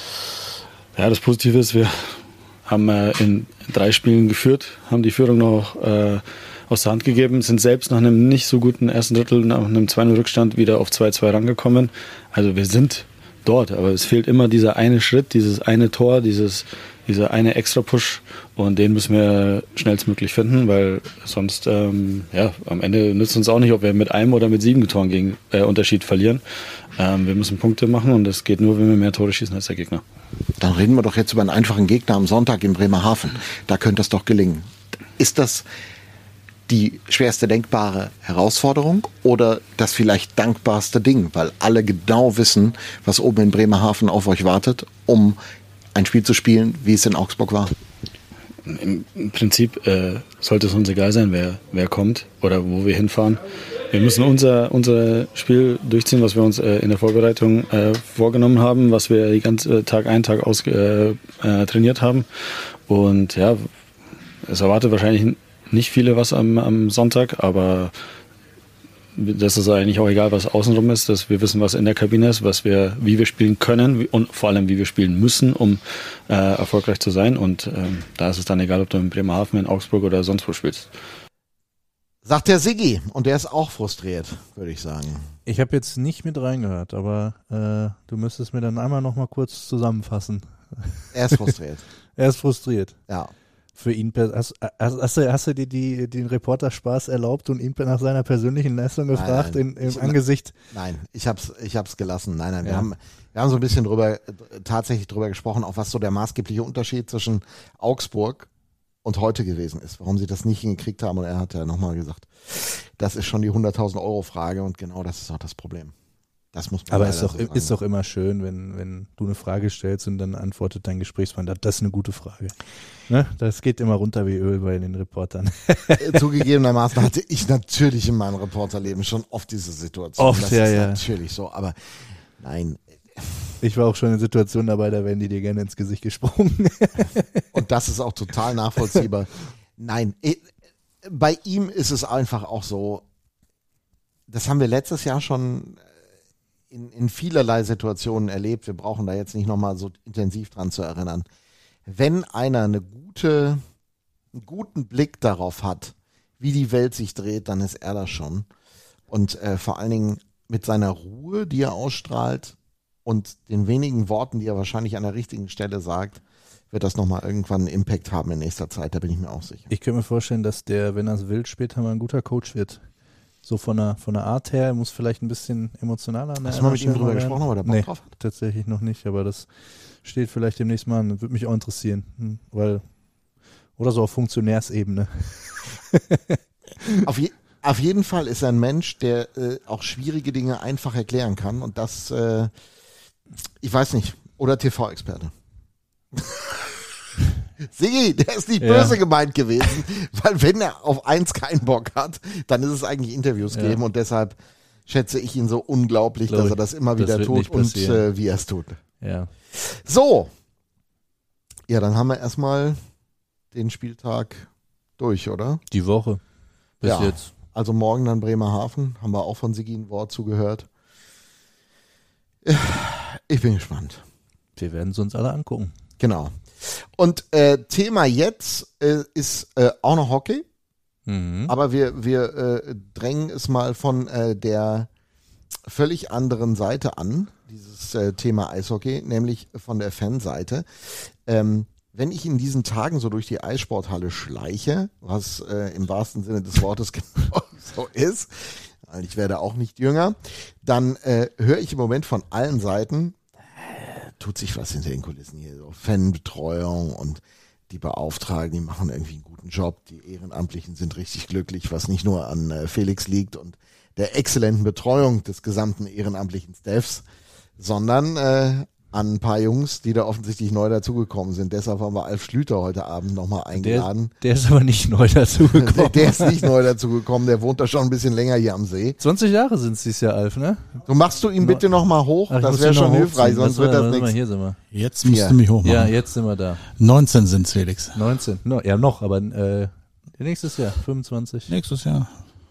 ja, das Positive ist, wir haben äh, in drei Spielen geführt, haben die Führung noch äh, aus der Hand gegeben, sind selbst nach einem nicht so guten ersten Drittel, nach einem zwei null Rückstand wieder auf zwei zwei rangekommen. Also wir sind dort, aber es fehlt immer dieser eine Schritt, dieses eine Tor, dieses, dieser eine Extra-Push und den müssen wir schnellstmöglich finden, weil sonst, ähm, ja, am Ende nützt uns auch nicht, ob wir mit einem oder mit sieben Toren gegen äh, Unterschied verlieren. Ähm, wir müssen Punkte machen und das geht nur, wenn wir mehr Tore schießen als der Gegner. Dann reden wir doch jetzt über einen einfachen Gegner am Sonntag in Bremerhaven. Da könnte das doch gelingen. Ist das die schwerste denkbare Herausforderung oder das vielleicht dankbarste Ding, weil alle genau wissen, was oben in Bremerhaven auf euch wartet, um ein Spiel zu spielen, wie es in Augsburg war? Im, im Prinzip äh, sollte es uns egal sein, wer, wer kommt oder wo wir hinfahren. Wir müssen unser, unser Spiel durchziehen, was wir uns äh, in der Vorbereitung äh, vorgenommen haben, was wir die ganze Tag ein, Tag aus äh, äh, trainiert haben. Und ja, es erwartet wahrscheinlich nicht viele was am, am Sonntag, aber das ist eigentlich auch egal, was außenrum ist, dass wir wissen, was in der Kabine ist, was wir, wie wir spielen können und vor allem, wie wir spielen müssen, um äh, erfolgreich zu sein. Und ähm, da ist es dann egal, ob du in Bremerhaven, in Augsburg oder sonst wo spielst. Sagt der Sigi und der ist auch frustriert, würde ich sagen. Ich habe jetzt nicht mit reingehört, aber äh, du müsstest mir dann einmal noch mal kurz zusammenfassen. Er ist frustriert. Er ist frustriert. Ja. Für ihn, hast, hast, hast, du, hast du dir die, den Reporterspaß erlaubt und ihn nach seiner persönlichen Leistung gefragt nein, in, im ich, Angesicht? Nein, ich hab's, ich hab's gelassen. Nein, nein, ja. wir haben, wir haben so ein bisschen drüber, tatsächlich drüber gesprochen, auch was so der maßgebliche Unterschied zwischen Augsburg und heute gewesen ist, warum sie das nicht hingekriegt haben. Und er hat ja nochmal gesagt, das ist schon die hunderttausend Euro Frage und genau das ist auch das Problem. Das muss man Aber ist doch, so sagen. ist doch immer schön, wenn, wenn du eine Frage stellst und dann antwortet dein Gesprächspartner, das ist eine gute Frage. Ne? Das geht immer runter wie Öl bei den Reportern. Zugegebenermaßen hatte ich natürlich in meinem Reporterleben schon oft diese Situation. Oft, das ja, ist ja. natürlich so, aber nein. Ich war auch schon in Situationen dabei, da werden die dir gerne ins Gesicht gesprungen. Und das ist auch total nachvollziehbar. Nein, bei ihm ist es einfach auch so, das haben wir letztes Jahr schon in, in vielerlei Situationen erlebt. Wir brauchen da jetzt nicht nochmal so intensiv dran zu erinnern. Wenn einer eine gute, einen guten Blick darauf hat, wie die Welt sich dreht, dann ist er das schon. Und äh, vor allen Dingen mit seiner Ruhe, die er ausstrahlt und den wenigen Worten, die er wahrscheinlich an der richtigen Stelle sagt, wird das nochmal irgendwann einen Impact haben in nächster Zeit, da bin ich mir auch sicher. Ich könnte mir vorstellen, dass der, wenn er es will, später mal ein guter Coach wird. so von der, von der Art her, muss vielleicht ein bisschen emotionaler an der Hast du mal mit ihm Stelle drüber werden. gesprochen, ob er da Bock nee, drauf hat? tatsächlich noch nicht, aber das steht vielleicht demnächst mal an. Das würde mich auch interessieren, hm, weil, oder so auf Funktionärsebene. Auf, je, auf jeden Fall ist er ein Mensch, der äh, auch schwierige Dinge einfach erklären kann und das, äh, ich weiß nicht, oder T V-Experte. Sigi, der ist nicht Ja. böse gemeint gewesen, weil wenn er auf eins keinen Bock hat, dann ist es eigentlich Interviews Ja. geben und deshalb schätze ich ihn so unglaublich, Glaub dass er ich, das immer das wieder wird tut nicht und passieren. äh, wie er es tut. Ja. So, ja, dann haben wir erstmal den Spieltag durch, oder? Die Woche bis Ja. jetzt. Also morgen dann Bremerhaven, haben wir auch von Sigi ein Wort zugehört. Ich bin gespannt. Wir werden es uns alle angucken. Genau. Und äh, Thema jetzt äh, ist äh, auch noch Hockey, Mhm. aber wir, wir äh, drängen es mal von äh, der völlig anderen Seite an, dieses äh, Thema Eishockey, nämlich von der Fanseite. Ähm, wenn ich in diesen Tagen so durch die Eissporthalle schleiche, was äh, im wahrsten Sinne des Wortes genau so ist, weil ich werde auch nicht jünger, dann äh, höre ich im Moment von allen Seiten, äh, tut sich was hinter den Kulissen hier, so Fanbetreuung und die Beauftragten, die machen irgendwie einen guten Job, die Ehrenamtlichen sind richtig glücklich, was nicht nur an äh, Felix liegt und der exzellenten Betreuung des gesamten ehrenamtlichen Staffs, sondern äh, an ein paar Jungs, die da offensichtlich neu dazugekommen sind. Deshalb haben wir Alf Schlüter heute Abend nochmal Der, eingeladen. der ist aber nicht neu Der, dazugekommen. der ist nicht neu dazugekommen, der wohnt da schon ein bisschen länger hier am See. zwanzig Jahre sind es dieses Jahr, Alf, ne? So machst du ihn bitte nochmal hoch, Ach, ich das muss wäre ihn noch schon hilfreich, hochziehen. sonst Was wird war- das warte mal, nichts. Hier sind wir. Jetzt Vier. musst du mich hochmachen. Ja, jetzt sind wir da. neunzehn sind's, Felix. neunzehn. No, ja, noch, aber äh, nächstes Jahr, fünfundzwanzig. Nächstes Jahr.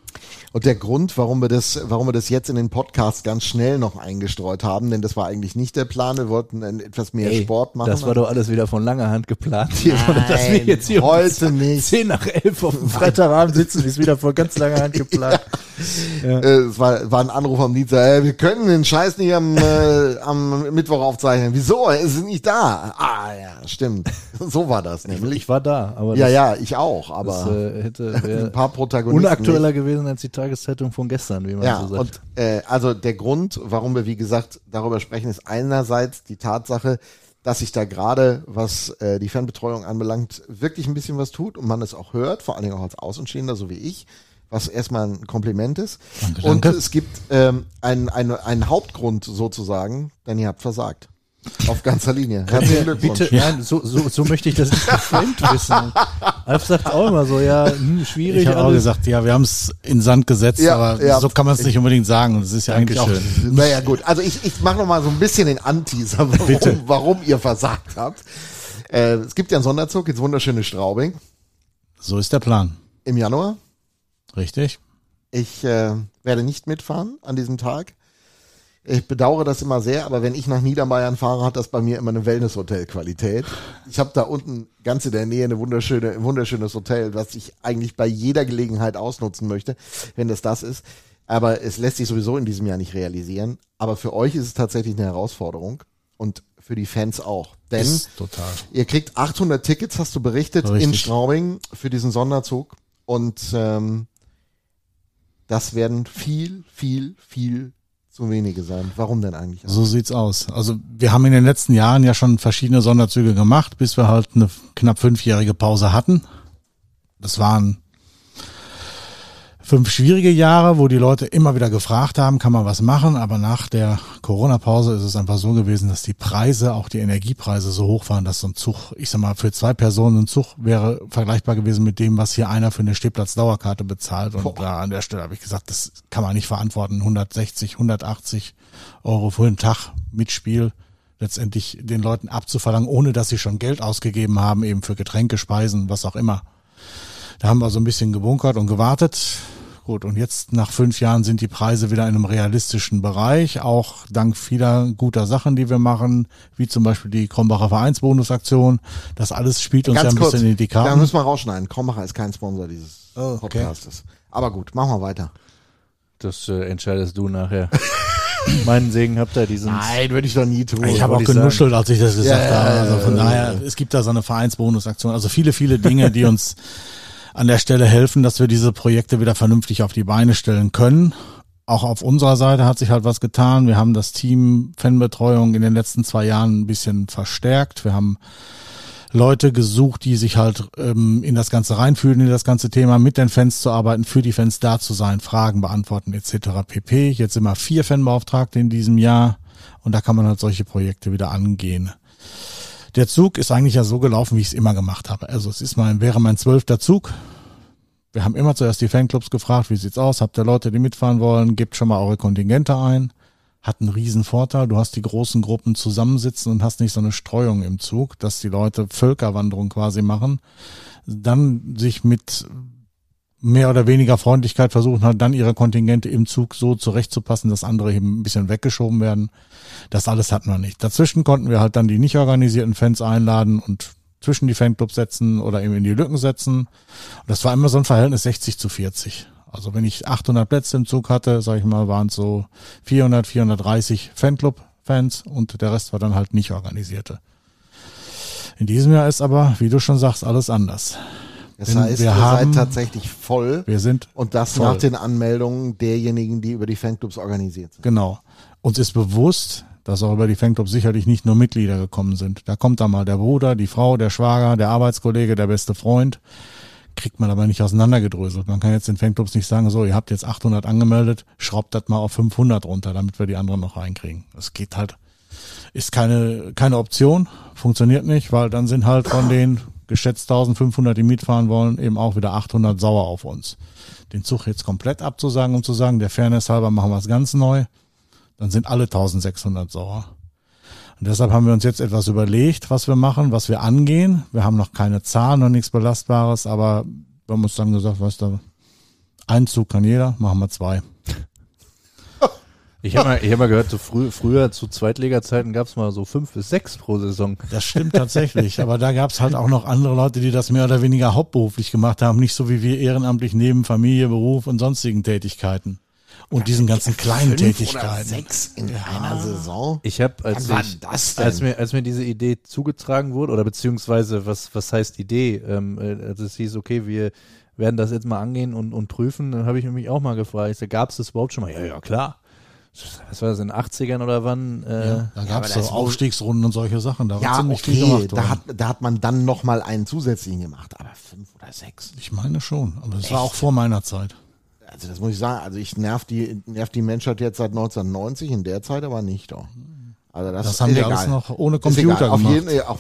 Und der Grund, warum wir das, warum wir das jetzt in den Podcast ganz schnell noch eingestreut haben, denn das war eigentlich nicht der Plan, wir wollten ein, etwas mehr Ey, Sport machen. Das war doch alles wieder von langer Hand geplant. Hier, Nein, dass wir jetzt hier heute um nicht. zehn nach elf auf dem Freitagabend sitzen, ist wieder von ganz langer Hand geplant. Äh, es war, war ein Anruf am Dienstag, äh, wir können den Scheiß nicht am, äh, am Mittwoch aufzeichnen. Wieso? Er ist nicht da. Ah ja, stimmt. So war das nämlich. Ich war da, aber Ja, das, ja, ich auch, das aber äh, hätte ein wär paar Protagonisten unaktueller nicht. gewesen als die Tageszeitung von gestern, wie man Ja, so sagt. und äh, also der Grund, warum wir, wie gesagt, darüber sprechen, ist einerseits die Tatsache, dass sich da gerade, was äh, die Fanbetreuung anbelangt, wirklich ein bisschen was tut und man es auch hört, vor allen Dingen auch als Außenstehender, so wie ich, was erstmal ein Kompliment ist. Danke, und danke. es gibt ähm, einen, einen, einen Hauptgrund sozusagen, denn ihr habt versagt. Auf ganzer Linie. Herzlichen Glückwunsch. Bitte, nein, so, so, so möchte ich das nicht gefilmt wissen. Alf sagt auch immer so, ja, hm, schwierig Ich habe auch alles. gesagt, ja, wir haben es in Sand gesetzt, Ja, aber ja. so kann man es nicht unbedingt sagen. Und es ist ja eigentlich auch. Dankeschön. Naja gut, also ich, ich mache noch mal so ein bisschen den Anteaser, Bitte. warum, warum ihr versagt habt. Äh, es gibt ja einen Sonderzug ins wunderschöne Straubing So ist der Plan. im Januar. Richtig? Ich äh, werde nicht mitfahren an diesem Tag. Ich bedauere das immer sehr, aber wenn ich nach Niederbayern fahre, hat das bei mir immer eine Wellness-Hotel-Qualität. Ich habe da unten ganz in der Nähe eine wunderschöne, ein wunderschönes Hotel, was ich eigentlich bei jeder Gelegenheit ausnutzen möchte, wenn das das ist. Aber es lässt sich sowieso in diesem Jahr nicht realisieren. Aber für euch ist es tatsächlich eine Herausforderung und für die Fans auch. Denn Ist total. ihr kriegt achthundert Tickets, hast du berichtet, in Richtig. Straubing für diesen Sonderzug. Und ähm, das werden viel, viel, viel zu wenige sein. Warum denn eigentlich? So sieht's aus. Also wir haben in den letzten Jahren ja schon verschiedene Sonderzüge gemacht, bis wir halt eine knapp fünfjährige Pause hatten. Das waren fünf schwierige Jahre, wo die Leute immer wieder gefragt haben, kann man was machen, aber nach der Corona-Pause ist es einfach so gewesen, dass die Preise, auch die Energiepreise so hoch waren, dass so ein Zug, ich sag mal, für zwei Personen ein Zug wäre vergleichbar gewesen mit dem, was hier einer für eine Stehplatz-Dauerkarte bezahlt. Und da an der Stelle habe ich gesagt, das kann man nicht verantworten, hundertsechzig, hundertachtzig Euro für einen Tag mit Spiel letztendlich den Leuten abzuverlangen, ohne dass sie schon Geld ausgegeben haben, eben für Getränke, Speisen, was auch immer. Da haben wir so ein bisschen gebunkert und gewartet. Gut, und jetzt nach fünf Jahren sind die Preise wieder in einem realistischen Bereich, auch dank vieler guter Sachen, die wir machen, wie zum Beispiel die Krombacher Vereinsbonusaktion. Das alles spielt uns Ganz ja ein kurz, bisschen in die da Karten. müssen wir rausschneiden. Krombacher ist kein Sponsor dieses Oh, okay. Podcastes. Aber gut, machen wir weiter. Das äh, entscheidest du nachher. Meinen Segen habt ihr diesen. Nein, würde ich doch nie tun. Ich habe auch wollte ich genuschelt, als ich das gesagt Ja, habe. Also von ja, daher, es gibt da so eine Vereinsbonusaktion. Also viele, viele Dinge, die uns an der Stelle helfen, dass wir diese Projekte wieder vernünftig auf die Beine stellen können. Auch auf unserer Seite hat sich halt was getan. Wir haben das Team Fanbetreuung in den letzten zwei Jahren ein bisschen verstärkt. Wir haben Leute gesucht, die sich halt ähm, in das Ganze reinfühlen, in das ganze Thema, mit den Fans zu arbeiten, für die Fans da zu sein, Fragen beantworten et cetera pp. Jetzt sind wir vier Fanbeauftragte in diesem Jahr und da kann man halt solche Projekte wieder angehen. Der Zug ist eigentlich ja so gelaufen, wie ich es immer gemacht habe. Also es ist mein, wäre mein zwölfter Zug. Wir haben immer zuerst die Fanclubs gefragt, wie sieht's aus? Habt ihr Leute, die mitfahren wollen? Gebt schon mal eure Kontingente ein. Hat einen riesen Vorteil. Du hast die großen Gruppen zusammensitzen und hast nicht so eine Streuung im Zug, dass die Leute Völkerwanderung quasi machen, dann sich mit mehr oder weniger Freundlichkeit versuchen halt dann ihre Kontingente im Zug so zurechtzupassen, dass andere eben ein bisschen weggeschoben werden. Das alles hatten wir nicht. Dazwischen konnten wir halt dann die nicht organisierten Fans einladen und zwischen die Fanclubs setzen oder eben in die Lücken setzen. Und das war immer so ein Verhältnis sechzig zu vierzig. Also wenn ich achthundert Plätze im Zug hatte, sag ich mal, waren es so vierhundert, vierhundertdreißig Fanclub-Fans und der Rest war dann halt nicht organisierte. In diesem Jahr ist aber, wie du schon sagst, alles anders. Das Denn heißt, wir ihr haben, seid tatsächlich voll. Wir sind und das voll. nach den Anmeldungen derjenigen, die über die Fanclubs organisiert sind. Genau. Uns ist bewusst, dass auch über die Fanclubs sicherlich nicht nur Mitglieder gekommen sind. Da kommt dann mal der Bruder, die Frau, der Schwager, der Arbeitskollege, der beste Freund. Kriegt man aber nicht auseinandergedröselt. Man kann jetzt den Fanclubs nicht sagen, so, ihr habt jetzt achthundert angemeldet, schraubt das mal auf fünfhundert runter, damit wir die anderen noch reinkriegen. Das geht halt, ist keine, keine Option, funktioniert nicht, weil dann sind halt von den geschätzt eintausendfünfhundert, die mitfahren wollen, eben auch wieder achthundert sauer auf uns. Den Zug jetzt komplett abzusagen, um zu sagen, der Fairness halber machen wir es ganz neu, dann sind alle eintausendsechshundert sauer. Und deshalb haben wir uns jetzt etwas überlegt, was wir machen, was wir angehen. Wir haben noch keine Zahlen, noch nichts Belastbares, aber wir haben uns dann gesagt, weißt du, ein Zug kann jeder, machen wir zwei. Ich habe mal, ich hab mal gehört, so frü früher zu Zweitliga-Zeiten gab es mal so fünf bis sechs pro Saison. Das stimmt tatsächlich, aber da gab es halt auch noch andere Leute, die das mehr oder weniger hauptberuflich gemacht haben, nicht so wie wir ehrenamtlich neben Familie, Beruf und sonstigen Tätigkeiten. Und diesen ganzen kleinen Fünf Tätigkeiten. Oder sechs in ja. einer Saison. Ich habe, als, Wann ich, war das denn? als mir als mir diese Idee zugetragen wurde, oder beziehungsweise was was heißt Idee, ähm, als es hieß, okay, wir werden das jetzt mal angehen und und prüfen, dann habe ich mich auch mal gefragt, gab es das überhaupt schon mal? Ja, ja, klar. Was war das, in den achtzigern oder wann? Äh, ja, da gab es ja, so Aufstiegsrunden und solche Sachen. Da ja, war ziemlich okay, viel gemacht da hat, da hat man dann nochmal einen zusätzlichen gemacht, aber fünf oder sechs. Ich meine schon, aber das Echt? war auch vor meiner Zeit. Also das muss ich sagen, also ich nerv die, nerv die Menschheit jetzt seit neunzehnhundertneunzig, in der Zeit aber nicht doch. Also das, Das haben ist wir egal. alles noch ohne Ist Computer egal. Auf gemacht. jeden, ja, auf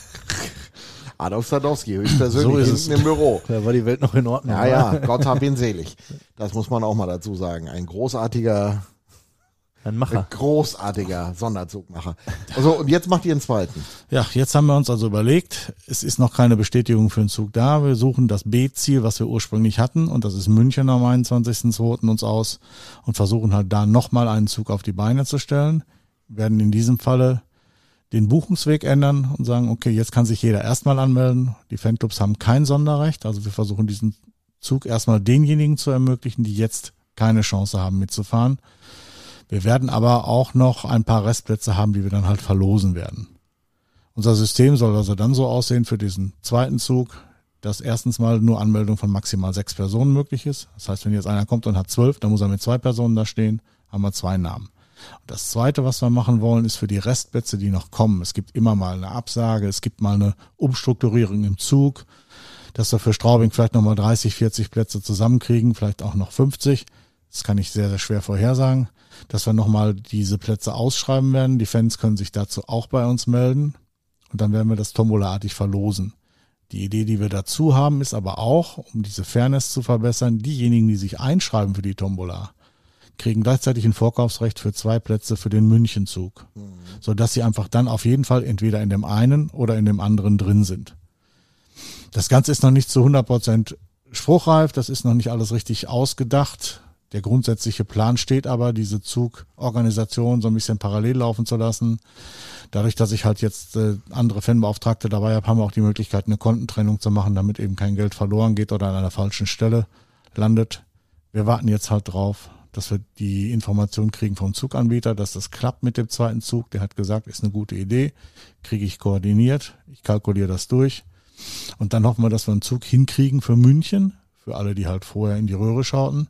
Adolf Sadowski, höchstpersönlich So ist hinten es. im Büro. da war die Welt noch in Ordnung. Ja, ja, Gott hab ihn selig. Das muss man auch mal dazu sagen. Ein großartiger, Ein Macher. großartiger Sonderzugmacher. Also, und jetzt macht ihr einen zweiten. Ja, jetzt haben wir uns also überlegt, es ist noch keine Bestätigung für den Zug da. Wir suchen das B-Ziel, was wir ursprünglich hatten, und das ist München am einundzwanzigsten zweiten uns aus, und versuchen halt da nochmal einen Zug auf die Beine zu stellen. Wir werden in diesem Falle den Buchungsweg ändern und sagen, okay, jetzt kann sich jeder erstmal anmelden. Die Fanclubs haben kein Sonderrecht, also wir versuchen diesen Zug erstmal denjenigen zu ermöglichen, die jetzt keine Chance haben mitzufahren. Wir werden aber auch noch ein paar Restplätze haben, die wir dann halt verlosen werden. Unser System soll also dann so aussehen für diesen zweiten Zug, dass erstens mal nur Anmeldung von maximal sechs Personen möglich ist. Das heißt, wenn jetzt einer kommt und hat zwölf, dann muss er mit zwei Personen da stehen, haben wir zwei Namen. Und das Zweite, was wir machen wollen, ist für die Restplätze, die noch kommen. Es gibt immer mal eine Absage, es gibt mal eine Umstrukturierung im Zug, dass wir für Straubing vielleicht nochmal dreißig, vierzig Plätze zusammenkriegen, vielleicht auch noch fünfzig. Das kann ich sehr, sehr schwer vorhersagen. Dass wir nochmal diese Plätze ausschreiben werden. Die Fans können sich dazu auch bei uns melden. Und dann werden wir das Tombola-artig verlosen. Die Idee, die wir dazu haben, ist aber auch, um diese Fairness zu verbessern, diejenigen, die sich einschreiben für die Tombola, kriegen gleichzeitig ein Vorkaufsrecht für zwei Plätze für den Münchenzug. Mhm. Sodass sie einfach dann auf jeden Fall entweder in dem einen oder in dem anderen drin sind. Das Ganze ist noch nicht zu hundert Prozent spruchreif. Das ist noch nicht alles richtig ausgedacht. Der grundsätzliche Plan steht aber, diese Zugorganisation so ein bisschen parallel laufen zu lassen. Dadurch, dass ich halt jetzt äh, andere Fanbeauftragte dabei habe, haben wir auch die Möglichkeit, eine Kontentrennung zu machen, damit eben kein Geld verloren geht oder an einer falschen Stelle landet. Wir warten jetzt halt drauf, dass wir die Information kriegen vom Zuganbieter, dass das klappt mit dem zweiten Zug. Der hat gesagt, ist eine gute Idee, kriege ich koordiniert, ich kalkuliere das durch. Und dann hoffen wir, dass wir einen Zug hinkriegen für München, für alle, die halt vorher in die Röhre schauten.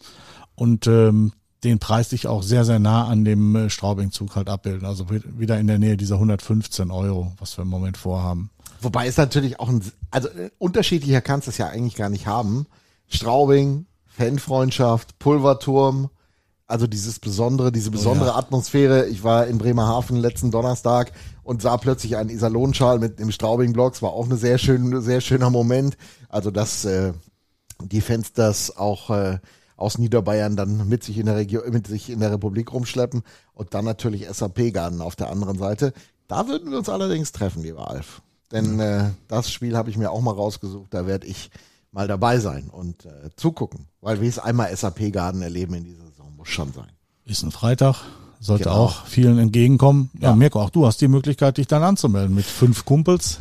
Und ähm, den preislich auch sehr, sehr nah an dem äh, Straubing-Zug halt abbilden. Also wieder in der Nähe dieser hundertfünfzehn Euro, was wir im Moment vorhaben. Wobei es natürlich auch ein, also äh, unterschiedlicher kannst du es ja eigentlich gar nicht haben. Straubing, Fanfreundschaft, Pulverturm, also dieses besondere, diese besondere Oh ja. Atmosphäre. Ich war in Bremerhaven letzten Donnerstag und sah plötzlich einen Iserlohnschal mit dem Straubing-Block. Es war auch eine sehr schön, sehr schöner Moment. Also dass äh, die Fans das auch äh, aus Niederbayern dann mit sich in der Region, mit sich in der Republik rumschleppen und dann natürlich S A P-Garden auf der anderen Seite. Da würden wir uns allerdings treffen, lieber Alf. Denn äh, das Spiel habe ich mir auch mal rausgesucht. Da werde ich mal dabei sein und äh, zugucken. Weil wir es einmal S A P-Garden erleben in dieser Saison, muss schon sein. Ist ein Freitag, sollte Genau. auch vielen entgegenkommen. Ja, Ja. Mirko, auch du hast die Möglichkeit, dich dann anzumelden mit fünf Kumpels.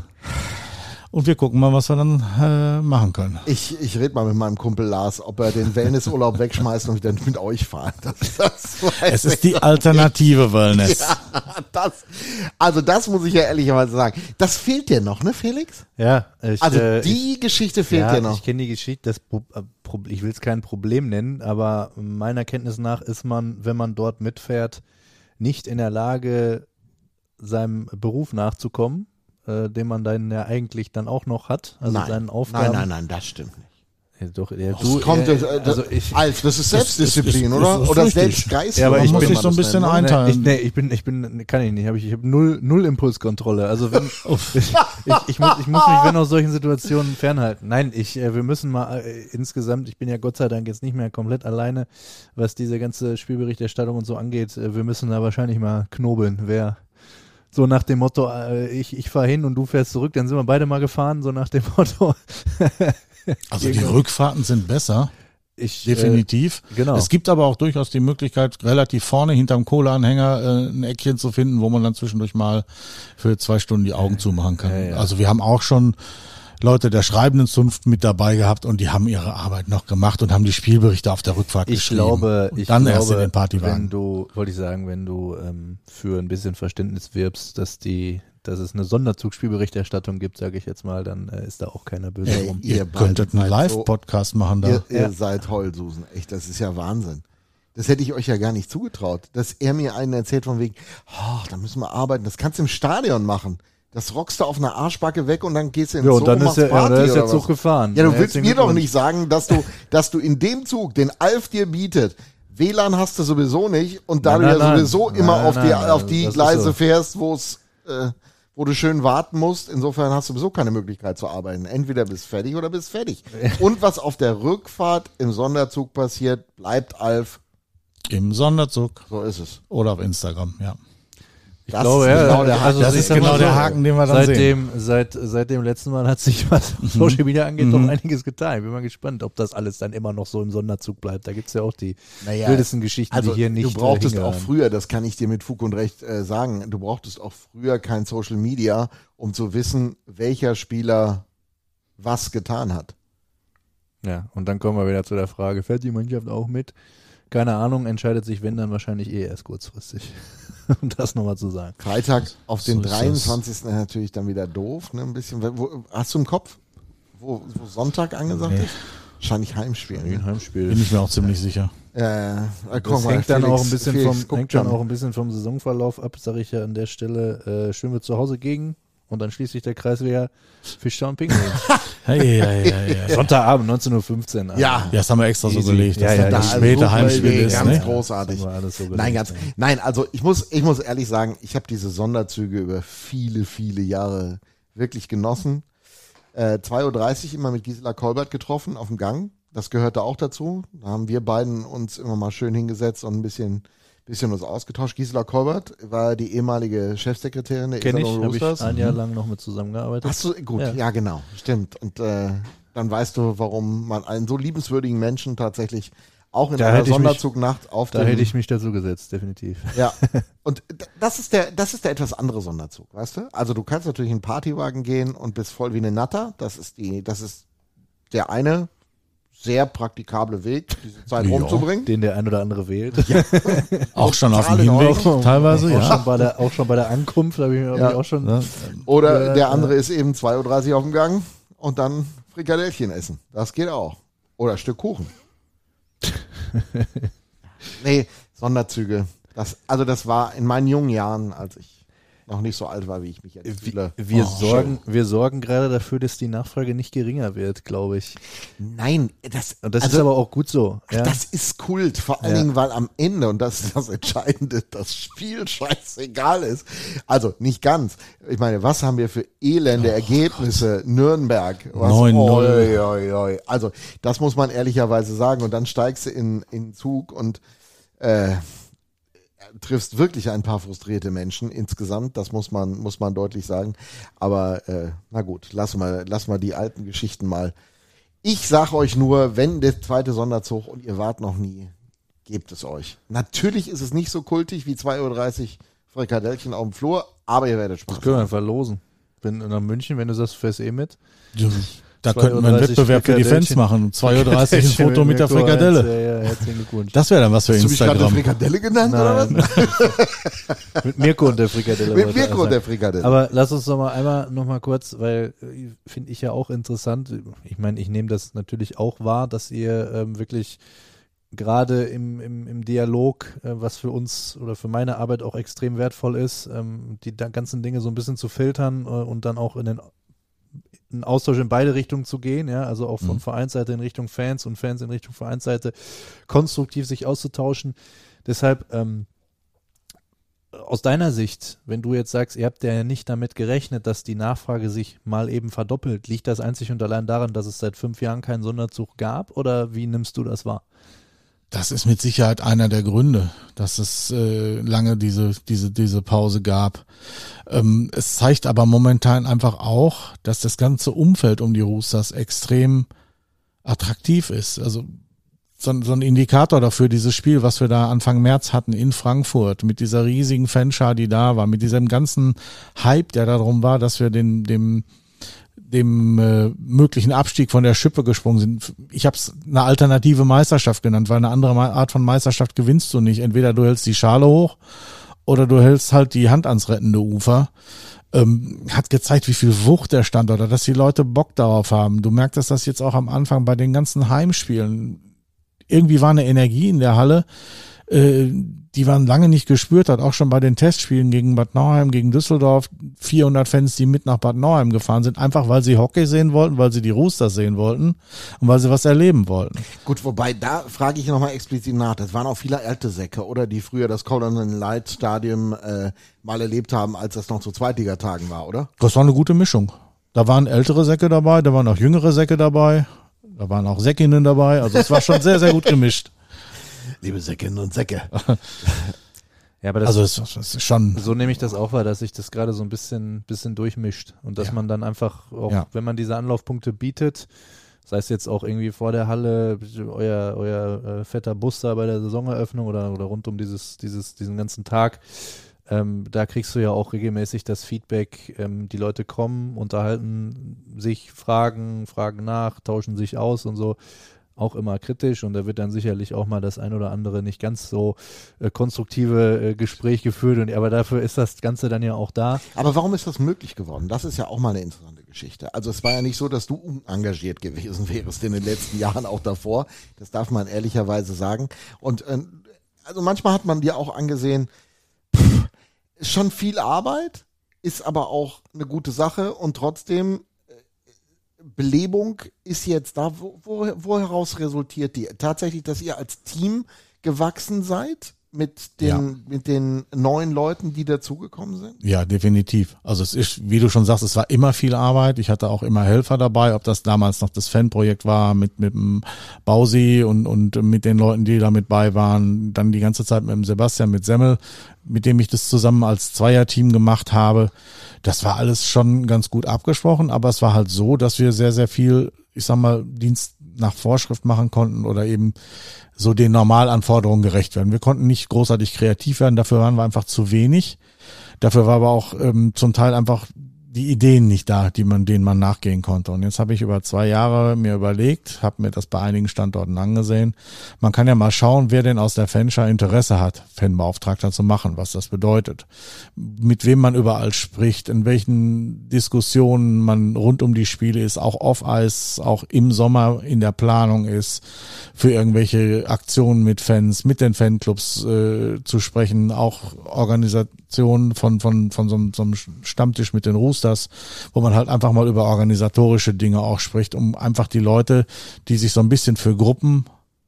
Und wir gucken mal, was wir dann äh, machen können. Ich, ich rede mal mit meinem Kumpel Lars, ob er den Wellnessurlaub wegschmeißt und wieder mit euch fahren. Das, das weiß Es ist ich die alternative Wellness. Ja, das, also das muss ich ja ehrlicherweise sagen. Das fehlt dir noch, ne, Felix? Ja, ich, Also äh, die Geschichte fehlt ja, dir noch. ich kenne die Geschichte, das Pro äh, Pro ich will es kein Problem nennen, aber meiner Kenntnis nach ist man, wenn man dort mitfährt, nicht in der Lage, seinem Beruf nachzukommen, äh, den man dann ja eigentlich dann auch noch hat, also nein, seinen Aufgaben. nein, nein, nein, das stimmt nicht. Ja, doch, ja, Das du, kommt, äh, das, äh, also ich, Alf, das ist Selbstdisziplin, ist- ist- oder? ist Oder richtig. Selbstgeist. Ja, aber oder ich was muss man mich so ein das bisschen nennt, ne? ein- einteilen. Ich, nee, ich bin, ich bin, kann ich nicht, habe ich, ich habe null, null Impulskontrolle. Also wenn, ich, ich, ich, muss, ich muss mich, wenn aus solchen Situationen fernhalten. Nein, ich, äh, wir müssen mal äh, insgesamt, ich bin ja Gott sei Dank jetzt nicht mehr komplett alleine, was diese ganze Spielberichterstattung und so angeht. Äh, wir müssen da wahrscheinlich mal knobeln, wer so nach dem Motto, äh, ich, ich fahre hin und du fährst zurück, dann sind wir beide mal gefahren, so nach dem Motto. Also die Rückfahrten sind besser. Ich, Definitiv. Äh, genau. Es gibt aber auch durchaus die Möglichkeit, relativ vorne hinterm Kohleanhänger äh, ein Eckchen zu finden, wo man dann zwischendurch mal für zwei Stunden die Augen zumachen kann. Ja, ja. Also wir haben auch schon Leute der schreibenden Zunft mit dabei gehabt und die haben ihre Arbeit noch gemacht und haben die Spielberichte auf der Rückfahrt Ich geschrieben. glaube, und ich dann glaube, erst in den wenn Partywagen. du, wollte ich sagen, wenn du ähm, für ein bisschen Verständnis wirbst, dass die, dass es eine Sonderzugspielberichterstattung gibt, sage ich jetzt mal, dann äh, ist da auch keiner böse Ey, rum. ihr Ihr beide könntet einen seid Live-Podcast machen da. Ihr, ihr Ja. seid Heulsusen. Echt, das ist ja Wahnsinn. Das hätte ich euch ja gar nicht zugetraut, dass er mir einen erzählt von wegen, oh, da müssen wir arbeiten. Das kannst du im Stadion machen. Das rockst du auf einer Arschbacke weg und dann gehst du in Ja, den und Zoo dann und ist der, machst ja, Party dann ist der oder Zug was? gefahren. Ja, du Ja, willst herzlichen mir doch Glückwunsch. nicht sagen, dass du, dass du in dem Zug, den Alf dir bietet, W L A N hast du sowieso nicht und da Nein, du nein, ja nein. sowieso Nein, immer nein, auf die, nein, auf die das ist Gleise so. fährst, wo es, äh, wo du schön warten musst. Insofern hast du sowieso keine Möglichkeit zu arbeiten. Entweder bist fertig oder bist fertig. Und was auf der Rückfahrt im Sonderzug passiert, bleibt Alf. Im Sonderzug So ist es. oder auf Instagram, ja. Ich Das glaube, ist ja, genau der Haken. also Das ich ist sag mal genau der so, Haken, den wir dann seitdem, Seit, seit dem letzten Mal hat sich, was Social Media angeht, Mhm. doch einiges getan. Ich bin mal gespannt, ob das alles dann immer noch so im Sonderzug bleibt. Da gibt's ja auch die Naja, wildesten Geschichten, Also die hier nicht du brauchtest äh, auch hingehören. früher, das kann ich dir mit Fug und Recht äh, sagen, du brauchtest auch früher kein Social Media, um zu wissen, welcher Spieler was getan hat. Ja, und dann kommen wir wieder zu der Frage, fährt die Mannschaft auch mit? Keine Ahnung, entscheidet sich, wenn, dann wahrscheinlich eh erst kurzfristig. Um das nochmal zu sagen. Freitag auf den So ist das. dreiundzwanzigsten ist natürlich dann wieder doof, ne? Ein bisschen. Wo, hast du im Kopf, wo, wo Sonntag angesagt Nee. ist? Wahrscheinlich Heimspiel. Ein Ne? Heimspiel. Bin ich mir auch ziemlich sicher. Äh, guck Das mal, hängt dann Felix- auch ein bisschen Felix vom guckt hängt dann schon. auch ein bisschen vom Saisonverlauf ab, sage ich ja an der Stelle. Äh, schwimmen wir zu Hause gegen und dann schließt sich der Kreis wieder Fischer und Pinguin. Hey, ja, ja, ja. Sonntagabend neunzehn Uhr fünfzehn. Also, Ja. Ja, das haben wir extra so Easy. gelegt, dass Ja, ja, dann ja. das Da späte super Heimspiel Idee, ist. ganz Ne? großartig. haben wir alles so Nein, gelegt, ganz, ja. nein, also ich muss, ich muss ehrlich sagen, ich habe diese Sonderzüge über viele, viele Jahre wirklich genossen. Äh, zwei Uhr dreißig immer mit Gisela Kolbert getroffen auf dem Gang. Das gehörte auch dazu. Da haben wir beiden uns immer mal schön hingesetzt und ein bisschen, bisschen uns ausgetauscht. Gisela Kolbert war die ehemalige Chefsekretärin der Kenn ich, Iserlohn habe ich Roosters. ein Jahr lang noch mit zusammengearbeitet. Hast du, gut, ja. Ja. genau, stimmt. Und äh, dann weißt du, warum man einen so liebenswürdigen Menschen tatsächlich auch in Da einer hätte ich mich- Sonderzugnacht auf Da dem, hätte ich mich dazu gesetzt, definitiv. ja, und d- das ist der, das ist der etwas andere Sonderzug, weißt du? Also du kannst natürlich in einen Partywagen gehen und bist voll wie eine Natter. Das ist die, das ist der eine sehr praktikable Weg, diese Zeit Ja. rumzubringen. Den der ein oder andere wählt. Auch schon auf dem Total in Hinweg Ordnung. teilweise, Auch, ja. schon bei der, auch schon bei der Ankunft habe ich, hab Ja. ich auch schon. Ja. Oder Ja, der ja. andere ist eben zwei Uhr dreißig auf dem Gang und dann Frikadellchen essen. Das geht auch. Oder ein Stück Kuchen. Nee, Sonderzüge. Das, also das war in meinen jungen Jahren, als ich noch nicht so alt war, wie ich mich jetzt fühle. Wir, Oh, sorgen, wir sorgen gerade dafür, dass die Nachfrage nicht geringer wird, glaube ich. Nein, das, Und das also, ist aber auch gut so. ach, Ja? das ist Kult, vor allen Ja. Dingen, weil am Ende, und das ist das Entscheidende, das Spiel scheißegal ist. Also nicht ganz. Ich meine, was haben wir für elende Ergebnisse? Nürnberg. Was, neun null. oi, oi, oi. Also das muss man ehrlicherweise sagen. Und dann steigst du in, in den Zug und äh, triffst wirklich ein paar frustrierte Menschen insgesamt, das muss man muss man deutlich sagen. Aber äh, na gut, lass mal lass mal die alten Geschichten mal. Ich sag euch nur, wenn der zweite Sonderzug und ihr wart noch nie, gebt es euch. Natürlich ist es nicht so kultig wie zwei Uhr dreißig Frikadellchen auf dem Flur, aber ihr werdet Spaß Das können wir haben. verlosen. Wenn nach München, wenn du sagst, du fährst eh mit. Da zwei könnten wir einen Uhr dreißig Wettbewerb für die Fans Frikadellchen. machen. Um zwei Uhr dreißig ein Foto mit der Frikadelle. Ja, ja, herzlichen Glückwunsch. Das wäre dann was für Hast du mich gerade Instagram. Frikadelle genannt oder was? Nein. Mit Mirko und der Frikadelle. Mit wollte ich Mirko sagen. und der Frikadelle. Aber lass uns doch mal einmal noch mal kurz, weil äh, finde ich ja auch interessant. Ich meine, ich nehme das natürlich auch wahr, dass ihr ähm, wirklich gerade im, im, im Dialog, äh, was für uns oder für meine Arbeit auch extrem wertvoll ist, ähm, die da ganzen Dinge so ein bisschen zu filtern äh, und dann auch in den einen Austausch in beide Richtungen zu gehen, ja, also auch von Mhm. Vereinsseite in Richtung Fans und Fans in Richtung Vereinsseite konstruktiv sich auszutauschen. Deshalb ähm, aus deiner Sicht, wenn du jetzt sagst, ihr habt ja nicht damit gerechnet, dass die Nachfrage sich mal eben verdoppelt, liegt das einzig und allein daran, dass es seit fünf Jahren keinen Sonderzug gab oder wie nimmst du das wahr? Das ist mit Sicherheit einer der Gründe, dass es äh, lange diese diese diese Pause gab. Ähm, es zeigt aber momentan einfach auch, dass das ganze Umfeld um die Roosters extrem attraktiv ist. Also so, so ein Indikator dafür, dieses Spiel, was wir da Anfang März hatten in Frankfurt, mit dieser riesigen Fanschar, die da war, mit diesem ganzen Hype, der darum war, dass wir den dem dem äh, möglichen Abstieg von der Schippe gesprungen sind. Ich habe es eine alternative Meisterschaft genannt, weil eine andere Art von Meisterschaft gewinnst du nicht. Entweder du hältst die Schale hoch oder du hältst halt die Hand ans rettende Ufer. Ähm, hat gezeigt, wie viel Wucht der Standort hat, dass die Leute Bock darauf haben. Du merktest das jetzt auch am Anfang bei den ganzen Heimspielen. Irgendwie war eine Energie in der Halle, äh, die man lange nicht gespürt hat, auch schon bei den Testspielen gegen Bad Nauheim, gegen Düsseldorf, vierhundert Fans, die mit nach Bad Nauheim gefahren sind, einfach weil sie Hockey sehen wollten, weil sie die Roosters sehen wollten und weil sie was erleben wollten. Gut, wobei, da frage ich nochmal explizit nach. Das waren auch viele alte Säcke, oder? Die früher das Colonel Light Stadium äh, mal erlebt haben, als das noch zu Zweitligatagen war, oder? Das war eine gute Mischung. Da waren ältere Säcke dabei, da waren auch jüngere Säcke dabei, da waren auch Säckinnen dabei, also es war schon sehr, sehr gut gemischt. Liebe Säckinnen und Säcke. Ja, aber das, Also es, es ist schon, so nehme ich das auch wahr, dass sich das gerade so ein bisschen, bisschen durchmischt und dass Ja. man dann einfach auch, Ja. wenn man diese Anlaufpunkte bietet, sei es jetzt auch irgendwie vor der Halle, euer, euer äh, fetter Bus da bei der Saisoneröffnung oder, oder rund um dieses, dieses, diesen ganzen Tag, ähm, da kriegst du ja auch regelmäßig das Feedback, ähm, die Leute kommen, unterhalten sich, fragen, fragen nach, tauschen sich aus und so. Auch immer kritisch und da wird dann sicherlich auch mal das ein oder andere nicht ganz so äh, konstruktive äh, Gespräch geführt, und, aber dafür ist das Ganze dann ja auch da. Aber warum ist das möglich geworden? Das ist ja auch mal eine interessante Geschichte. Also es war ja nicht so, dass du unengagiert gewesen wärst in den letzten Jahren, auch davor. Das darf man ehrlicherweise sagen. Und äh, also manchmal hat man dir auch angesehen, pff, ist schon viel Arbeit, ist aber auch eine gute Sache und trotzdem Belebung ist jetzt da, wo, wo, wo heraus resultiert die? Tatsächlich, dass ihr als Team gewachsen seid mit den, Ja. mit den neuen Leuten, die dazugekommen sind? ja, definitiv. Also es ist, wie du schon sagst, es war immer viel Arbeit. Ich hatte auch immer Helfer dabei, ob das damals noch das Fanprojekt war mit, mit dem Bausi und, und mit den Leuten, die da mit bei waren. Dann die ganze Zeit mit dem Sebastian, mit Semmel, mit dem ich das zusammen als Zweierteam gemacht habe. Das war alles schon ganz gut abgesprochen, aber es war halt so, dass wir sehr, sehr viel, ich sag mal, Dienst nach Vorschrift machen konnten oder eben so den Normalanforderungen gerecht werden. Wir konnten nicht großartig kreativ werden, dafür waren wir einfach zu wenig. Dafür war aber auch ähm, zum Teil einfach die Ideen nicht da, die man, denen man nachgehen konnte. Und jetzt habe ich über zwei Jahre mir überlegt, habe mir das bei einigen Standorten angesehen. Man kann ja mal schauen, wer denn aus der Fanschar Interesse hat, Fanbeauftragter zu machen, was das bedeutet. Mit wem man überall spricht, in welchen Diskussionen man rund um die Spiele ist, auch off-Ice, auch im Sommer in der Planung ist, für irgendwelche Aktionen mit Fans, mit den Fanclubs äh, zu sprechen, auch Organisationen von, von, von so, so einem Stammtisch mit den Roosters, wo man halt einfach mal über organisatorische Dinge auch spricht, um einfach die Leute, die sich so ein bisschen für Gruppen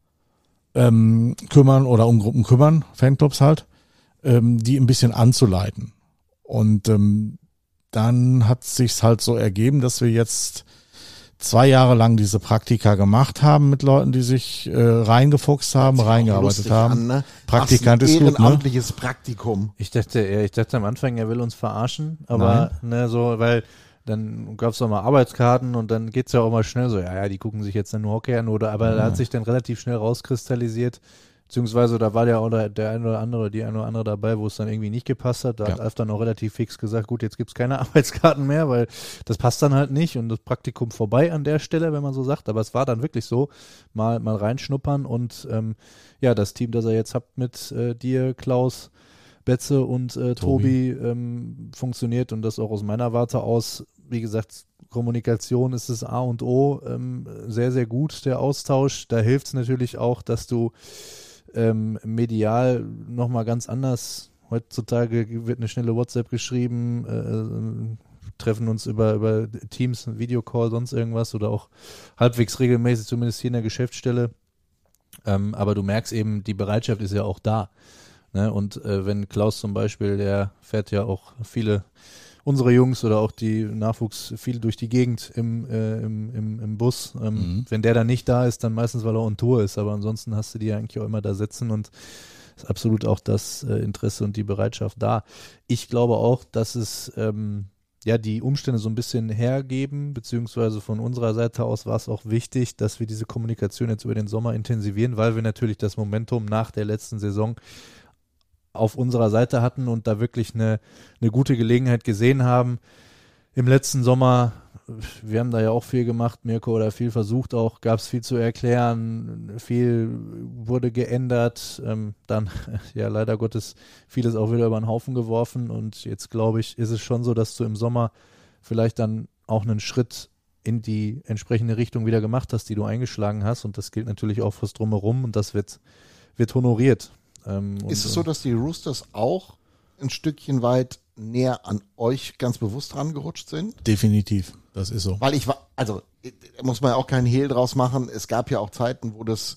ähm, kümmern oder um Gruppen kümmern, Fanclubs halt, ähm, die ein bisschen anzuleiten. Und ähm, dann hat sich's halt so ergeben, dass wir jetzt zwei Jahre lang diese Praktika gemacht haben mit Leuten, die sich äh, reingefuchst haben, reingearbeitet haben. An, ne? Praktikant ist gut, ne? Ehrenamtliches Praktikum. Ich dachte, ich dachte am Anfang, er will uns verarschen, aber ne, so, weil dann gab es auch mal Arbeitskarten und dann geht's ja auch mal schnell so, ja, ja, die gucken sich jetzt dann nur Hockey an, oder, aber ja. Da hat sich dann relativ schnell rauskristallisiert, beziehungsweise da war ja auch der, der eine oder andere, die eine oder andere dabei, wo es dann irgendwie nicht gepasst hat. Da ja. hat Alf dann auch relativ fix gesagt, gut, jetzt gibt's keine Arbeitskarten mehr, weil das passt dann halt nicht und das Praktikum vorbei an der Stelle, wenn man so sagt. Aber es war dann wirklich so, mal mal reinschnuppern und ähm, ja, das Team, das ihr jetzt habt mit äh, dir, Klaus, Betze und äh, Tobi, Tobi ähm, funktioniert und das auch aus meiner Warte aus, wie gesagt, Kommunikation ist das A und O, ähm, sehr, sehr gut, der Austausch. Da hilft es natürlich auch, dass du Ähm, medial nochmal ganz anders. Heutzutage wird eine schnelle WhatsApp geschrieben, äh, treffen uns über, über Teams, Videocall, sonst irgendwas oder auch halbwegs regelmäßig, zumindest hier in der Geschäftsstelle. Ähm, aber du merkst eben, die Bereitschaft ist ja auch da. Ne? Und äh, wenn Klaus zum Beispiel, der fährt ja auch viele unsere Jungs oder auch die Nachwuchs viel durch die Gegend im, äh, im, im, im Bus. Ähm, mhm. Wenn der dann nicht da ist, dann meistens, weil er on Tour ist. Aber ansonsten hast du die eigentlich auch immer da sitzen und ist absolut auch das äh, Interesse und die Bereitschaft da. Ich glaube auch, dass es ähm, ja die Umstände so ein bisschen hergeben, beziehungsweise von unserer Seite aus war es auch wichtig, dass wir diese Kommunikation jetzt über den Sommer intensivieren, weil wir natürlich das Momentum nach der letzten Saison auf unserer Seite hatten und da wirklich eine, eine gute Gelegenheit gesehen haben. Im letzten Sommer, wir haben da ja auch viel gemacht, Mirko, oder viel versucht auch, gab es viel zu erklären, viel wurde geändert, ähm, dann ja leider Gottes vieles auch wieder über den Haufen geworfen und jetzt glaube ich, ist es schon so, dass du im Sommer vielleicht dann auch einen Schritt in die entsprechende Richtung wieder gemacht hast, die du eingeschlagen hast und das gilt natürlich auch fürs Drumherum und das wird, wird honoriert. Ähm, ist es so, dass die Roosters auch ein Stückchen weit näher an euch ganz bewusst rangerutscht sind? Definitiv, das ist so. Weil ich war, also muss man ja auch keinen Hehl draus machen, es gab ja auch Zeiten, wo das,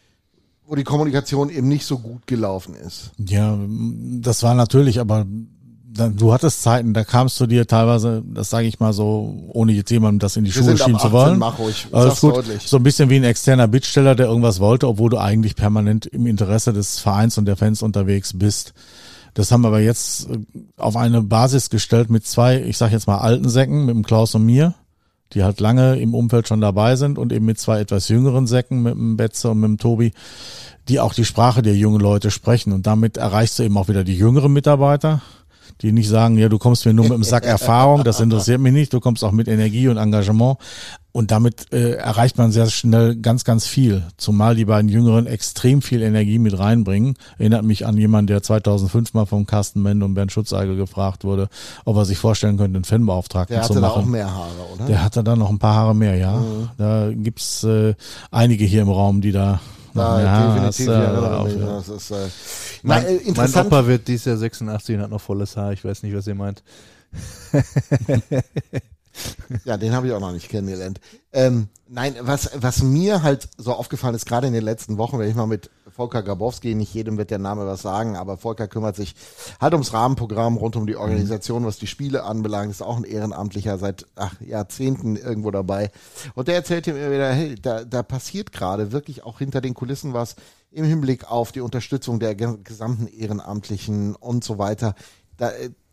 wo die Kommunikation eben nicht so gut gelaufen ist. Ja, das war natürlich, aber du hattest Zeiten, da kamst du dir teilweise, das sage ich mal so, ohne jetzt jemandem das in die Schuhe schieben zu wollen. Mach ruhig, alles gut. Deutlich. So ein bisschen wie ein externer Bittsteller, der irgendwas wollte, obwohl du eigentlich permanent im Interesse des Vereins und der Fans unterwegs bist. Das haben wir aber jetzt auf eine Basis gestellt mit zwei, ich sag jetzt mal alten Säcken, mit dem Klaus und mir, die halt lange im Umfeld schon dabei sind und eben mit zwei etwas jüngeren Säcken, mit dem Betze und mit dem Tobi, die auch die Sprache der jungen Leute sprechen und damit erreichst du eben auch wieder die jüngeren Mitarbeiter, die nicht sagen, ja, du kommst mir nur mit einem Sack Erfahrung, das interessiert mich nicht, du kommst auch mit Energie und Engagement und damit äh, erreicht man sehr schnell ganz, ganz viel, zumal die beiden Jüngeren extrem viel Energie mit reinbringen. Erinnert mich an jemanden, der zweitausendfünf mal von Carsten Mende und Bernd Schutzeigel gefragt wurde, ob er sich vorstellen könnte, einen Fanbeauftragten zu machen. Der hatte da auch mehr Haare, oder? Der hatte da noch ein paar Haare mehr, ja. Mhm. Da gibt's äh, einige hier im Raum, die da Da ja, definitiv, das, ja, ja, auf, ja. das ist, äh, mein, mein, interessant. mein Opa wird dieses Jahr sechsundachtzig und hat noch volles Haar. Ich weiß nicht, was ihr meint. Ja, den habe ich auch noch nicht kennengelernt. Ähm, nein, was, was mir halt so aufgefallen ist, gerade in den letzten Wochen, wenn ich mal mit Volker Grabowski, nicht jedem wird der Name was sagen, aber Volker kümmert sich halt ums Rahmenprogramm rund um die Organisation, was die Spiele anbelangt, ist auch ein Ehrenamtlicher seit ach, Jahrzehnten irgendwo dabei. Und der erzählt mir wieder, hey, da, da passiert gerade wirklich auch hinter den Kulissen was im Hinblick auf die Unterstützung der gesamten Ehrenamtlichen und so weiter. Da,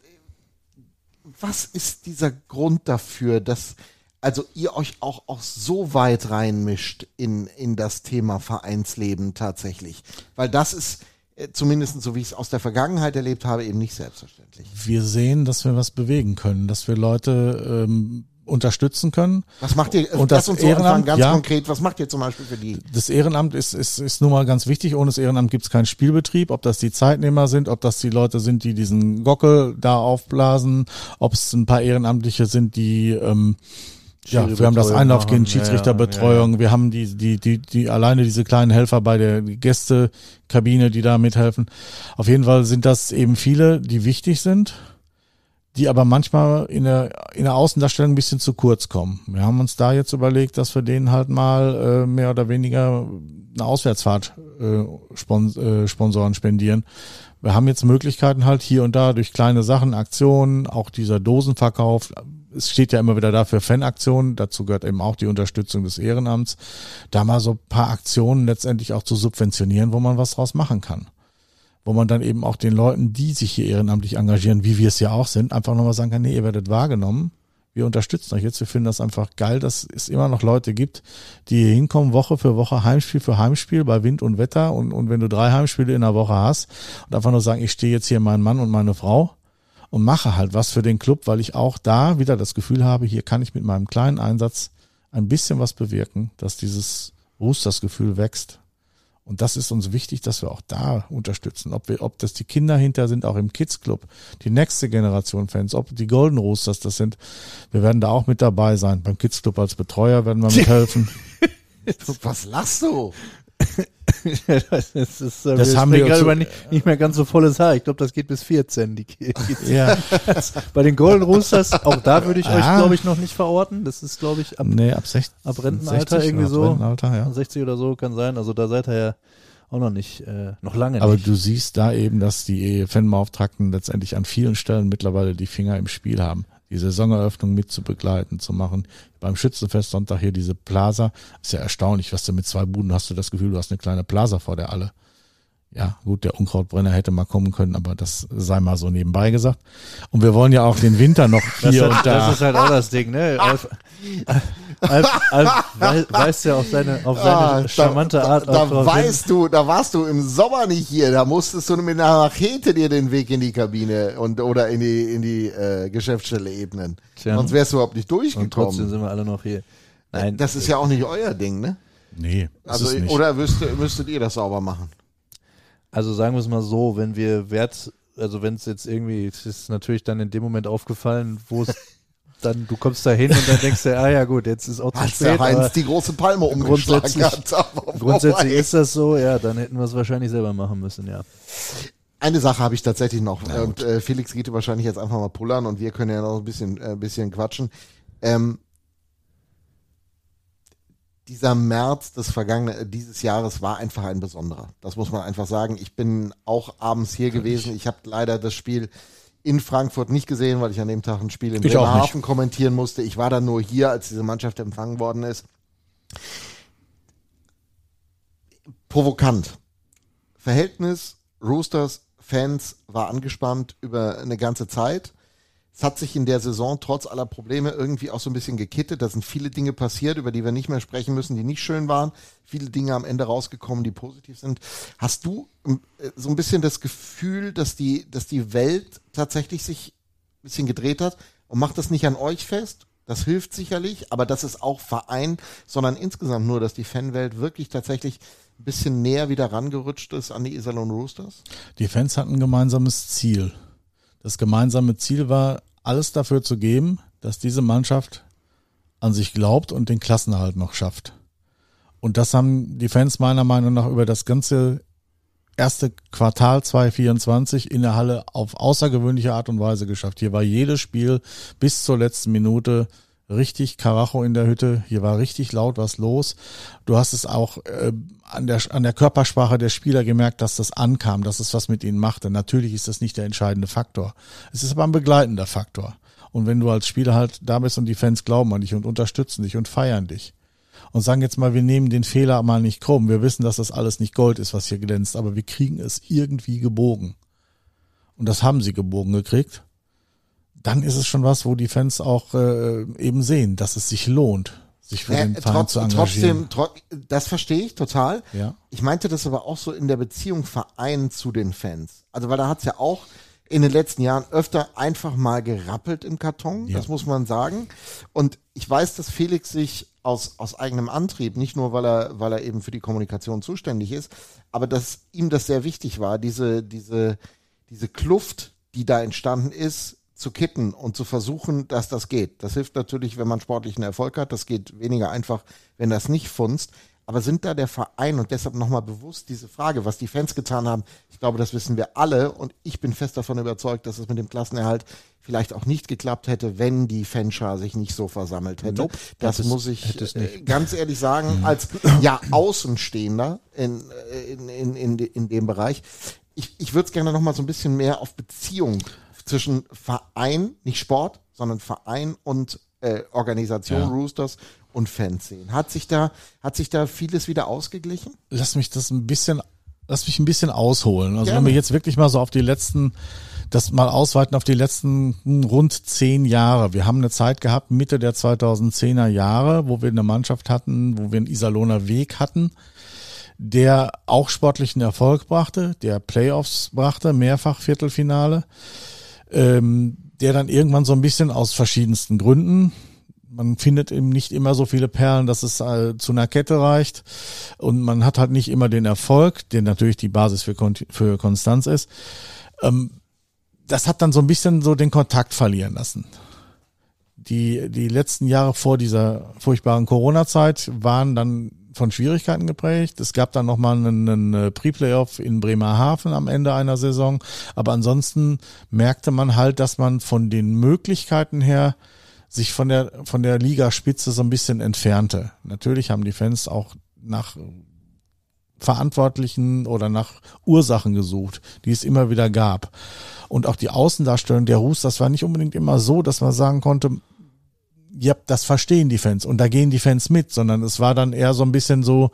was ist dieser Grund dafür, dass also ihr euch auch, auch so weit reinmischt in, in das Thema Vereinsleben tatsächlich? Weil das ist, äh, zumindest so wie ich es aus der Vergangenheit erlebt habe, eben nicht selbstverständlich. Wir sehen, dass wir was bewegen können, dass wir Leute ähm, unterstützen können. Was macht ihr, und lass das uns so anfangen, Ehrenamt, ganz ja, konkret, was macht ihr zum Beispiel für die? Das Ehrenamt ist, ist, ist nun mal ganz wichtig. Ohne das Ehrenamt gibt es keinen Spielbetrieb. Ob das die Zeitnehmer sind, ob das die Leute sind, die diesen Gockel da aufblasen, ob es ein paar Ehrenamtliche sind, die ähm, ja, wir haben das Einlaufgehen, Schiedsrichterbetreuung, ja, ja. Wir haben die, die, die, die alleine diese kleinen Helfer bei der Gästekabine, die da mithelfen. Auf jeden Fall sind das eben viele, die wichtig sind, die aber manchmal in der, in der Außendarstellung ein bisschen zu kurz kommen. Wir haben uns da jetzt überlegt, dass wir denen halt mal äh, mehr oder weniger eine Auswärtsfahrt äh, spons- äh, Sponsoren spendieren. Wir haben jetzt Möglichkeiten halt hier und da durch kleine Sachen, Aktionen, auch dieser Dosenverkauf. Es steht ja immer wieder da für Fanaktionen, dazu gehört eben auch die Unterstützung des Ehrenamts, da mal so ein paar Aktionen letztendlich auch zu subventionieren, wo man was draus machen kann. Wo man dann eben auch den Leuten, die sich hier ehrenamtlich engagieren, wie wir es ja auch sind, einfach nochmal sagen kann, nee, ihr werdet wahrgenommen, wir unterstützen euch jetzt, wir finden das einfach geil, dass es immer noch Leute gibt, die hier hinkommen, Woche für Woche, Heimspiel für Heimspiel, bei Wind und Wetter und, und wenn du drei Heimspiele in der Woche hast und einfach nur sagen, ich stehe jetzt hier mein Mann und meine Frau und mache halt was für den Club, weil ich auch da wieder das Gefühl habe, hier kann ich mit meinem kleinen Einsatz ein bisschen was bewirken, dass dieses Roosters-Gefühl wächst. Und das ist uns wichtig, dass wir auch da unterstützen. Ob wir, ob das die Kinder hinter sind, auch im Kids Club, die nächste Generation Fans, ob die Golden Roosters das sind. Wir werden da auch mit dabei sein. Beim Kids Club als Betreuer werden wir mithelfen. Was lachst du? das ist, äh, das wir haben wir gerade zu, über nicht, nicht mehr ganz so volles Haar. Ich glaube, das geht bis vierzehn. Die Kids. Ja. Bei den Golden Roosters, auch da würde ich ah. euch, glaube ich, noch nicht verorten. Das ist, glaube ich, ab, nee, ab, sechzig, ab Rentenalter sechzig irgendwie so. Rentenalter, ja. sechzig oder so kann sein. Also da seid ihr ja auch noch nicht, äh, noch lange Aber nicht. du siehst da eben, dass die Fanbeauftragten letztendlich an vielen Stellen mittlerweile die Finger im Spiel haben, die Saisoneröffnung mit zu begleiten, zu machen. Beim Schützenfest Sonntag hier diese Plaza, ist ja erstaunlich, was du mit zwei Buden hast, du das Gefühl, du hast eine kleine Plaza vor der alle. Ja, gut, der Unkrautbrenner hätte mal kommen können, aber das sei mal so nebenbei gesagt. Und wir wollen ja auch den Winter noch hier das, und da. Das ist halt auch das Ding, ne? Alf, Alf, Alf weiß, weiß ja auf seine, auf seine Ah, charmante da, Art da, auch da drauf weißt du, da warst du im Sommer nicht hier, da musstest du mit einer Machete dir den Weg in die Kabine und oder in die in die äh, Geschäftsstelle ebnen. Tja. Sonst wärst du überhaupt nicht Und trotzdem durchgekommen. sind wir alle noch hier. Nein, Das ist ja auch nicht euer Ding, ne? Nee, das Also ist nicht. oder müsstet, müsstet ihr das sauber machen? also sagen wir es mal so, wenn wir Wert, also wenn es jetzt irgendwie, es ist natürlich dann in dem Moment aufgefallen, wo es dann, du kommst da hin und dann denkst du, ah ja gut, jetzt ist auch zu Als spät. der Heinz aber die große Palme umgeschlagen grundsätzlich- hat. Aber grundsätzlich wobei- ist das so, ja, dann hätten wir es wahrscheinlich selber machen müssen, ja. Eine Sache habe ich tatsächlich noch und äh, Felix geht wahrscheinlich jetzt einfach mal pullern und wir können ja noch ein bisschen, äh, bisschen quatschen. Ähm, dieser März des vergangenen, dieses Jahres war einfach ein besonderer. Das muss man einfach sagen. Ich bin auch abends hier gewesen. Ich habe leider das Spiel in Frankfurt nicht gesehen, weil ich an dem Tag ein Spiel in Ich auch Bremerhaven kommentieren musste. Ich war dann nur hier, als diese Mannschaft empfangen worden ist. Provokant. Verhältnis Roosters Fans war angespannt über eine ganze Zeit. Es hat sich in der Saison trotz aller Probleme irgendwie auch so ein bisschen gekittet. Da sind viele Dinge passiert, über die wir nicht mehr sprechen müssen, die nicht schön waren. Viele Dinge am Ende rausgekommen, die positiv sind. Hast du äh, so ein bisschen das Gefühl, dass die, dass die Welt tatsächlich sich ein bisschen gedreht hat? Und macht das nicht an euch fest? Das hilft sicherlich, aber das ist auch Verein, sondern insgesamt nur, dass die Fanwelt wirklich tatsächlich ein bisschen näher wieder rangerutscht ist an die Iserlohn Roosters? Die Fans hatten ein gemeinsames Ziel. Das gemeinsame Ziel war, alles dafür zu geben, dass diese Mannschaft an sich glaubt und den Klassenerhalt noch schafft. Und das haben die Fans meiner Meinung nach über das ganze erste Quartal zwanzig vierundzwanzig in der Halle auf außergewöhnliche Art und Weise geschafft. Hier war jedes Spiel bis zur letzten Minute richtig Karacho in der Hütte. Hier war richtig laut was los. Du hast es auch äh, an der an der Körpersprache der Spieler gemerkt, dass das ankam, dass es was mit ihnen machte. Natürlich ist das nicht der entscheidende Faktor. Es ist aber ein begleitender Faktor. Und wenn du als Spieler halt da bist und die Fans glauben an dich und unterstützen dich und feiern dich und sagen jetzt mal, wir nehmen den Fehler mal nicht krumm. Wir wissen, dass das alles nicht Gold ist, was hier glänzt, aber wir kriegen es irgendwie gebogen. Und das haben sie gebogen gekriegt. Dann ist es schon was, wo die Fans auch äh, eben sehen, dass es sich lohnt, sich für Ja, den Verein trotz, zu engagieren. trotzdem, tro das verstehe ich total. Ja. Ich meinte das aber auch so in der Beziehung Verein zu den Fans. Also weil da hat's ja auch in den letzten Jahren öfter einfach mal gerappelt im Karton, Ja. das muss man sagen. Und ich weiß, dass Felix sich aus, aus eigenem Antrieb, nicht nur weil er, weil er eben für die Kommunikation zuständig ist, aber dass ihm das sehr wichtig war, diese, diese, diese Kluft, die da entstanden ist, zu kitten und zu versuchen, dass das geht. Das hilft natürlich, wenn man sportlichen Erfolg hat. Das geht weniger einfach, wenn das nicht funzt. Aber sind da der Verein und deshalb nochmal bewusst diese Frage, was die Fans getan haben, ich glaube, das wissen wir alle und ich bin fest davon überzeugt, dass es mit dem Klassenerhalt vielleicht auch nicht geklappt hätte, wenn die Fanschar sich nicht so versammelt hätte. Nope, das hätte es- muss ich hätte es nicht. äh, ganz ehrlich sagen, als ja Außenstehender in, in, in, in, in dem Bereich. Ich, ich würde es gerne nochmal so ein bisschen mehr auf Beziehung zwischen Verein, nicht Sport, sondern Verein und äh, Organisation Ja. Roosters und Fans sehen. Hat sich da, hat sich da vieles wieder ausgeglichen? Lass mich das ein bisschen, lass mich ein bisschen ausholen. Also Gerne. wenn wir jetzt wirklich mal so auf die letzten, das mal ausweiten auf die letzten hm, rund zehn Jahre. Wir haben eine Zeit gehabt, Mitte der zweitausendzehner Jahre, wo wir eine Mannschaft hatten, wo wir einen Iserlohner Weg hatten, der auch sportlichen Erfolg brachte, der Playoffs brachte, mehrfach Viertelfinale, ähm, der dann irgendwann so ein bisschen aus verschiedensten Gründen, man findet eben nicht immer so viele Perlen, dass es äh, zu einer Kette reicht und man hat halt nicht immer den Erfolg, der natürlich die Basis für, Kon für Konstanz ist. Ähm, das hat dann so ein bisschen so den Kontakt verlieren lassen. Die, die letzten Jahre vor dieser furchtbaren Corona-Zeit waren dann von Schwierigkeiten geprägt. Es gab dann nochmal einen, einen Pre-Playoff in Bremerhaven am Ende einer Saison. Aber ansonsten merkte man halt, dass man von den Möglichkeiten her sich von der, von der Ligaspitze so ein bisschen entfernte. Natürlich haben die Fans auch nach Verantwortlichen oder nach Ursachen gesucht, die es immer wieder gab. Und auch die Außendarstellung der Roosters, das war nicht unbedingt immer so, dass man sagen konnte, ja, das verstehen die Fans und da gehen die Fans mit, sondern es war dann eher so ein bisschen so,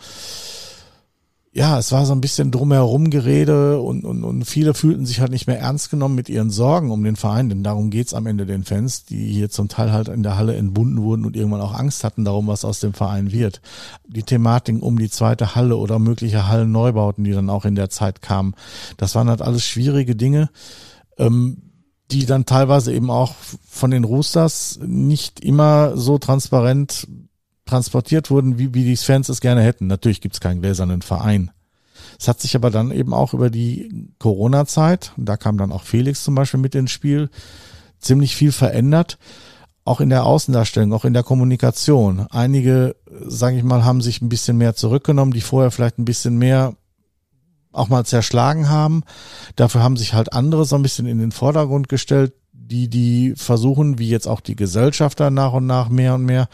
ja, es war so ein bisschen drumherum Gerede und, und, und viele fühlten sich halt nicht mehr ernst genommen mit ihren Sorgen um den Verein, denn darum geht's am Ende den Fans, die hier zum Teil halt in der Halle entbunden wurden und irgendwann auch Angst hatten darum, was aus dem Verein wird. Die Thematiken um die zweite Halle oder mögliche Hallenneubauten, die dann auch in der Zeit kamen, das waren halt alles schwierige Dinge, ähm, die dann teilweise eben auch von den Roosters nicht immer so transparent transportiert wurden, wie, wie die Fans es gerne hätten. Natürlich gibt's keinen gläsernen Verein. Es hat sich aber dann eben auch über die Corona-Zeit, und da kam dann auch Felix zum Beispiel mit ins Spiel, ziemlich viel verändert, auch in der Außendarstellung, auch in der Kommunikation. Einige, sage ich mal, haben sich ein bisschen mehr zurückgenommen, die vorher vielleicht ein bisschen mehr auch mal zerschlagen haben. Dafür haben sich halt andere so ein bisschen in den Vordergrund gestellt, die, die versuchen, wie jetzt auch die Gesellschafter nach und nach mehr und mehr,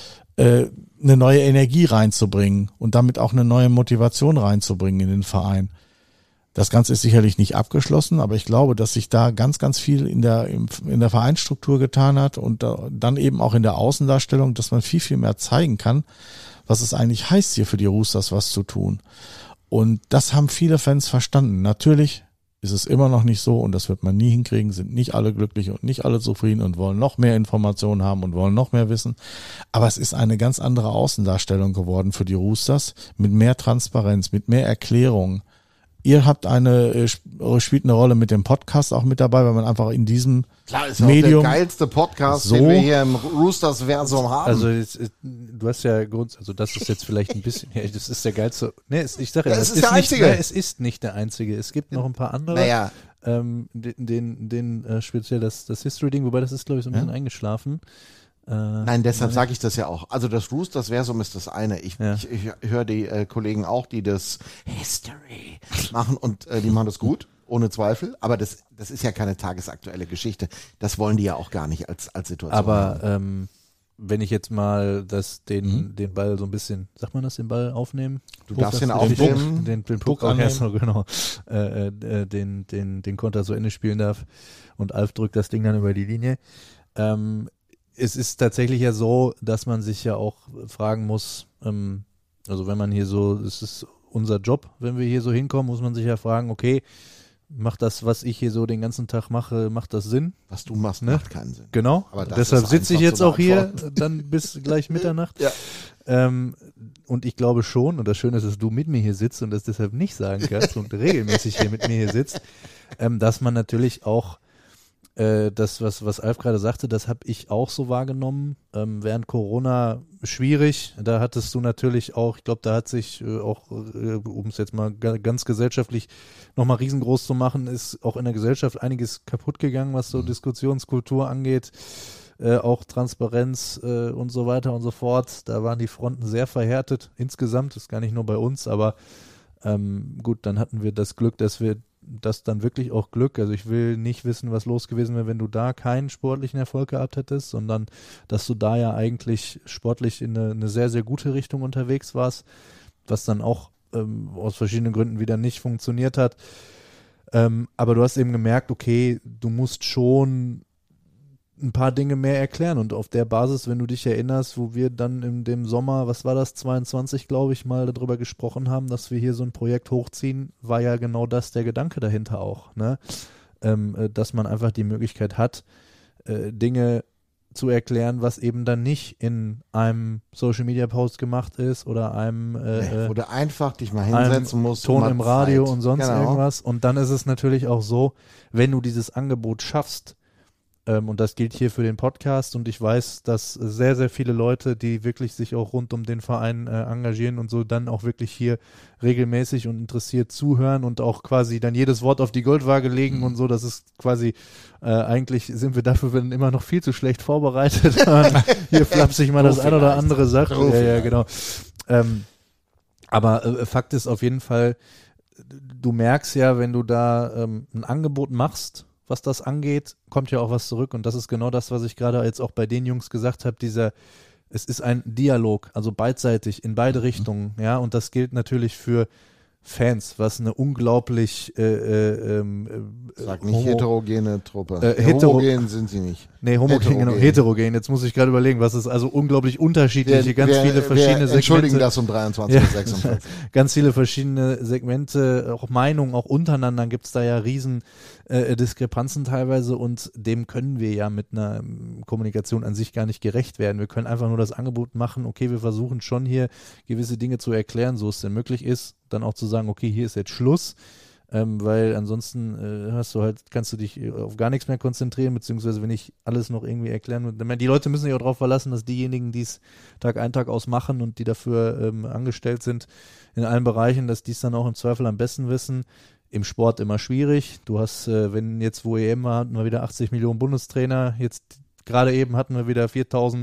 äh, eine neue Energie reinzubringen und damit auch eine neue Motivation reinzubringen in den Verein. Das Ganze ist sicherlich nicht abgeschlossen, aber ich glaube, dass sich da ganz, ganz viel in der, in der Vereinsstruktur getan hat und dann eben auch in der Außendarstellung, dass man viel, viel mehr zeigen kann, was es eigentlich heißt, hier für die Roosters was zu tun. Und das haben viele Fans verstanden. Natürlich ist es immer noch nicht so und das wird man nie hinkriegen, sind nicht alle glücklich und nicht alle zufrieden und wollen noch mehr Informationen haben und wollen noch mehr wissen. Aber es ist eine ganz andere Außendarstellung geworden für die Roosters mit mehr Transparenz, mit mehr Erklärung. Ihr habt eine, äh, spielt eine Rolle mit dem Podcast auch mit dabei, weil man einfach in diesem Klar, ist ja Medium auch der geilste Podcast, so- den wir hier im Roosters-Versum haben. Also jetzt, äh, du hast ja Grund, also das ist jetzt vielleicht ein bisschen, ja, das ist der geilste. Nee, es, ich sage ja, Ja, es es ist der nicht, einzige. nee, es ist nicht der einzige. Es gibt noch ein paar andere. naja, Ähm, den, den, den äh, speziell das, das History-Ding, wobei das ist, glaube ich, so ein bisschen eingeschlafen. Äh, nein, deshalb sage ich das ja auch. Also das Roosters-Versum ist das eine. Ich, Ja. ich, ich höre die äh, Kollegen auch, die das History machen und äh, die machen das gut, ohne Zweifel. Aber das, das ist ja keine tagesaktuelle Geschichte. Das wollen die ja auch gar nicht als, als Situation Aber haben. ähm, wenn ich jetzt mal das, den, Mhm. den Ball so ein bisschen, sagt man das, den Ball aufnehmen? Du darfst Den den Puck, aufnehmen. Den, den Puck Puck auch erst annehmen. noch, genau, äh, äh, den, den, den Konter so Ende spielen darf und Alf drückt das Ding dann über die Linie. Ähm, es ist tatsächlich ja so, dass man sich ja auch fragen muss, ähm, also wenn man hier so, es ist unser Job, wenn wir hier so hinkommen, muss man sich ja fragen, okay, macht das, was ich hier so den ganzen Tag mache, macht das Sinn? Was du machst, Ne? macht keinen Sinn. Genau, Aber das deshalb ist sitze ich einfach jetzt zu auch hier, beantworten. dann bis gleich Mitternacht. Ja. Ähm, und ich glaube schon, und das Schöne ist, dass du mit mir hier sitzt und das deshalb nicht sagen kannst und regelmäßig hier mit mir hier sitzt, ähm, dass man natürlich auch äh, das, was, was Alf gerade sagte, das habe ich auch so wahrgenommen. Ähm, während Corona schwierig, da hattest du natürlich auch, ich glaube, da hat sich äh, auch, äh, um es jetzt mal ga, ganz gesellschaftlich nochmal riesengroß zu machen, ist auch in der Gesellschaft einiges kaputt gegangen, was so Diskussionskultur angeht. Äh, auch Transparenz äh, und so weiter und so fort. Da waren die Fronten sehr verhärtet insgesamt, das ist gar nicht nur bei uns, aber ähm, gut, dann hatten wir das Glück, dass wir das dann wirklich auch Glück, also ich will nicht wissen, was los gewesen wäre, wenn du da keinen sportlichen Erfolg gehabt hättest, sondern dass du da ja eigentlich sportlich in eine, eine sehr, sehr gute Richtung unterwegs warst, was dann auch ähm, aus verschiedenen Gründen wieder nicht funktioniert hat. Ähm, aber du hast eben gemerkt, okay, du musst schon ein paar Dinge mehr erklären und auf der Basis, wenn du dich erinnerst, wo wir dann in dem Sommer, was war das, zweiundzwanzig, glaube ich, mal darüber gesprochen haben, dass wir hier so ein Projekt hochziehen, war ja genau das der Gedanke dahinter auch, ne? Ähm, dass man einfach die Möglichkeit hat, äh, Dinge zu erklären, was eben dann nicht in einem Social-Media-Post gemacht ist oder einem äh, Wo du einfach dich mal einem hinsetzen musst. Ton mal im Radio Zeit. und sonst Genau. irgendwas. Und dann ist es natürlich auch so, wenn du dieses Angebot schaffst, ähm, und das gilt hier für den Podcast, und ich weiß, dass sehr, sehr viele Leute, die wirklich sich auch rund um den Verein äh, engagieren und so, dann auch wirklich hier regelmäßig und interessiert zuhören und auch quasi dann jedes Wort auf die Goldwaage legen und so, das ist quasi, äh, eigentlich sind wir dafür wenn immer noch viel zu schlecht vorbereitet. Hier flapsig mal das So ein oder vielleicht. andere sagt. So Ja, ja, vielleicht. genau. Ähm, aber äh, Fakt ist auf jeden Fall, du merkst ja, wenn du da ähm, ein Angebot machst, was das angeht, kommt ja auch was zurück. Und das ist genau das, was ich gerade jetzt auch bei den Jungs gesagt habe, dieser, es ist ein Dialog, also beidseitig in beide Richtungen, ja, und das gilt natürlich für Fans, was eine unglaublich äh, äh, ähm, äh, Sag nicht homo- heterogene Truppe. Äh, hetero- Homogen sind sie nicht. Nee, homogen, Heterogen. genau, heterogen. Jetzt muss ich gerade überlegen, was ist also unglaublich unterschiedliche, ganz viele verschiedene wir entschuldigen Segmente. das um dreiundzwanzig Uhr sechsundvierzig. Ganz viele verschiedene Segmente, auch Meinungen, auch untereinander gibt es da ja riesen äh, Diskrepanzen teilweise und dem können wir ja mit einer ähm, Kommunikation an sich gar nicht gerecht werden. Wir können einfach nur das Angebot machen, okay, wir versuchen schon hier gewisse Dinge zu erklären, so es denn möglich ist, dann auch zu sagen, okay, hier ist jetzt Schluss. Ähm, weil ansonsten äh, hast du halt, kannst du dich auf gar nichts mehr konzentrieren, beziehungsweise wenn ich alles noch irgendwie erklären würde. Ich meine, die Leute müssen sich auch darauf verlassen, dass diejenigen, die es Tag ein, Tag aus machen und die dafür ähm, angestellt sind in allen Bereichen, dass die es dann auch im Zweifel am besten wissen. Im Sport immer schwierig. Du hast, äh, wenn jetzt wo E M war, hatten wir wieder achtzig Millionen Bundestrainer, jetzt gerade eben hatten wir wieder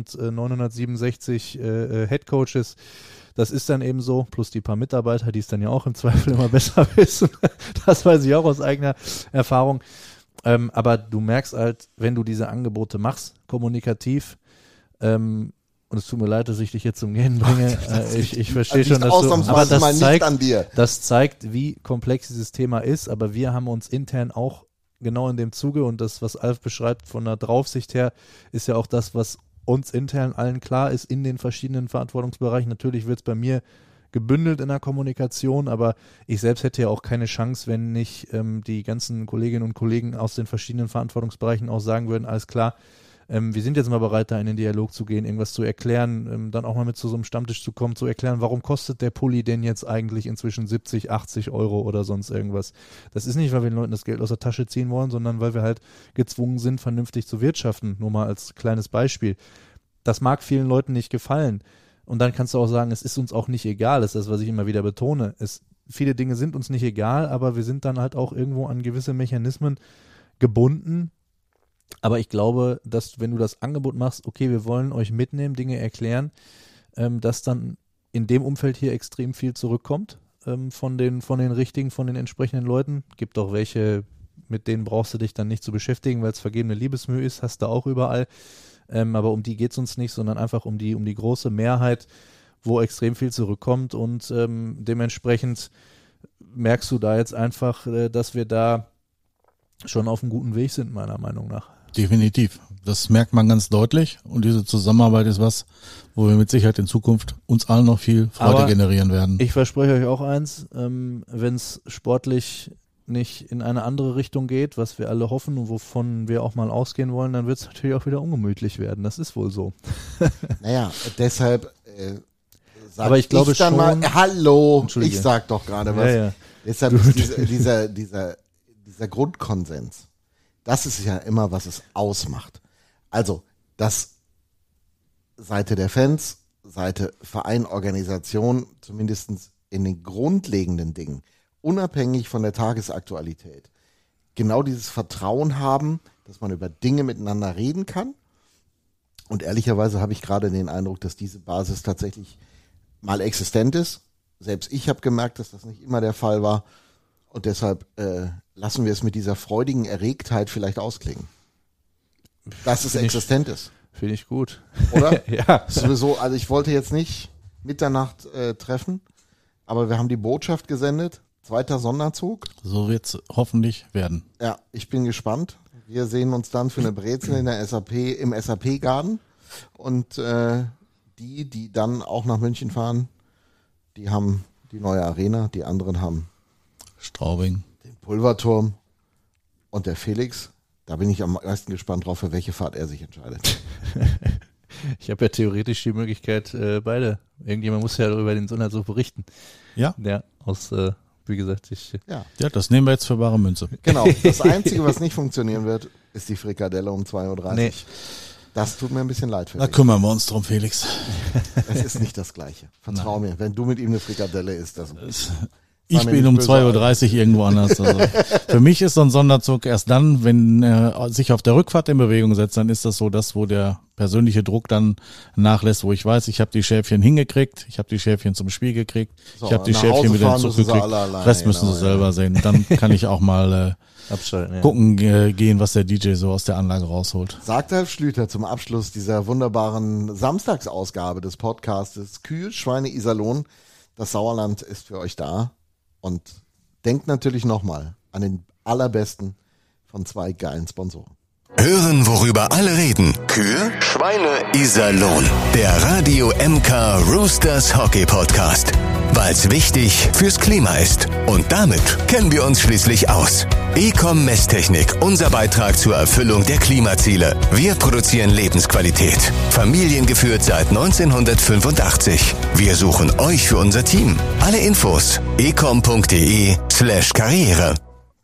viertausendneunhundertsiebenundsechzig äh, äh, Headcoaches. Das ist dann eben so, plus die paar Mitarbeiter, die es dann ja auch im Zweifel immer besser wissen. Das weiß ich auch aus eigener Erfahrung. Ähm, aber du merkst halt, wenn du diese Angebote machst, kommunikativ, ähm, und es tut mir leid, dass ich dich jetzt zum Gehen bringe, äh, ich, ich verstehe schon, dass du, aber ausnahmsweise das mal nicht zeigt, an dir. das zeigt, wie komplex dieses Thema ist, aber wir haben uns intern auch genau in dem Zuge, und das, was Alf beschreibt von der Draufsicht her, ist ja auch das, was uns intern allen klar ist in den verschiedenen Verantwortungsbereichen. Natürlich wird es bei mir gebündelt in der Kommunikation, aber ich selbst hätte ja auch keine Chance, wenn nicht ähm, die ganzen Kolleginnen und Kollegen aus den verschiedenen Verantwortungsbereichen auch sagen würden, alles klar, ähm, wir sind jetzt mal bereit, da in den Dialog zu gehen, irgendwas zu erklären, ähm, dann auch mal mit zu so einem Stammtisch zu kommen, zu erklären, warum kostet der Pulli denn jetzt eigentlich inzwischen siebzig, achtzig Euro oder sonst irgendwas. Das ist nicht, weil wir den Leuten das Geld aus der Tasche ziehen wollen, sondern weil wir halt gezwungen sind, vernünftig zu wirtschaften. Nur mal als kleines Beispiel. Das mag vielen Leuten nicht gefallen. Und dann kannst du auch sagen, es ist uns auch nicht egal, das ist das, was ich immer wieder betone. Es, viele Dinge sind uns nicht egal, aber wir sind dann halt auch irgendwo an gewisse Mechanismen gebunden. Aber ich glaube, dass wenn du das Angebot machst, okay, wir wollen euch mitnehmen, Dinge erklären, ähm, dass dann in dem Umfeld hier extrem viel zurückkommt ähm, von den, von den richtigen, von den entsprechenden Leuten. Gibt auch welche, mit denen brauchst du dich dann nicht zu beschäftigen, weil es vergebene Liebesmühe ist, hast du auch überall. Ähm, aber um die geht es uns nicht, sondern einfach um die, um die große Mehrheit, wo extrem viel zurückkommt, und ähm, dementsprechend merkst du da jetzt einfach, äh, dass wir da schon auf einem guten Weg sind, meiner Meinung nach. Definitiv. Das merkt man ganz deutlich, und diese Zusammenarbeit ist was, wo wir mit Sicherheit in Zukunft uns allen noch viel Freude Aber generieren werden. Ich verspreche euch auch eins, ähm, wenn es sportlich nicht in eine andere Richtung geht, was wir alle hoffen und wovon wir auch mal ausgehen wollen, dann wird es natürlich auch wieder ungemütlich werden. Das ist wohl so. Naja, deshalb äh, sag Aber ich glaube ich dann schon, mal, äh, hallo, Entschuldige. ich sag doch gerade was. Ja, ja. Deshalb ist dieser, dieser, dieser, dieser Grundkonsens, das ist ja immer, was es ausmacht. Also, das Seite der Fans, Seite Verein, Organisation, zumindest in den grundlegenden Dingen, unabhängig von der Tagesaktualität, genau dieses Vertrauen haben, dass man über Dinge miteinander reden kann. Und ehrlicherweise habe ich gerade den Eindruck, dass diese Basis tatsächlich mal existent ist. Selbst ich habe gemerkt, dass das nicht immer der Fall war. Und deshalb äh, lassen wir es mit dieser freudigen Erregtheit vielleicht ausklingen. Dass es Find ich- existent ist, Finde ich gut. oder? Ja. Sowieso, also ich wollte jetzt nicht Mitternacht äh, treffen, aber wir haben die Botschaft gesendet. Zweiter Sonderzug. So wird's hoffentlich werden. Ja, ich bin gespannt. Wir sehen uns dann für eine Brezel in der S A P, im S A P-Garten. Und äh, die, die dann auch nach München fahren, die haben die neue Arena, die anderen haben Straubing. den Pulverturm. Und der Felix, da bin ich am meisten gespannt drauf, für welche Fahrt er sich entscheidet. Ich habe ja theoretisch die Möglichkeit, äh, beide. Irgendjemand muss ja über den Sonderzug berichten. Ja, Ja, aus, äh, wie gesagt, ich. Ja, ja, das nehmen wir jetzt für bare Münze. genau. Das Einzige, was nicht funktionieren wird, ist die Frikadelle um zwei Uhr dreißig. Nee. Das tut mir ein bisschen leid für Da dich. kümmern wir uns drum, Felix. Es ist nicht das Gleiche. Vertrau mir, wenn du mit ihm eine Frikadelle isst, das Ich mir bin nicht um böse, zwei Uhr Alter. dreißig irgendwo anders. Also für mich ist so ein Sonderzug erst dann, wenn er sich auf der Rückfahrt in Bewegung setzt, dann ist das so das, wo der persönliche Druck dann nachlässt, wo ich weiß, ich habe die Schäfchen hingekriegt, ich habe die Schäfchen zum Spiel gekriegt, So, ich habe die nach Schäfchen Hause wieder in fahren den Zug müssen sie gekriegt, alle alleine, Rest müssen genau, sie selber ja. sehen. Dann kann ich auch mal Abschalten, äh, ja. gucken äh, gehen, was der D J so aus der Anlage rausholt. Sagt Ralf Schlüter zum Abschluss dieser wunderbaren Samstagsausgabe des Podcastes Kühe, Schweine, Iserlohn. Das Sauerland ist für euch da. Und denkt natürlich nochmal an den allerbesten von zwei geilen Sponsoren. Hören, worüber alle reden. Kühe, Schweine, Iserlohn. Der Radio M K Roosters Hockey Podcast. Weil's wichtig fürs Klima ist. Und damit kennen wir uns schließlich aus. Ecom Messtechnik, unser Beitrag zur Erfüllung der Klimaziele. Wir produzieren Lebensqualität. Familiengeführt seit neunzehnhundertfünfundachtzig. Wir suchen euch für unser Team. Alle Infos ecom.de slash Karriere.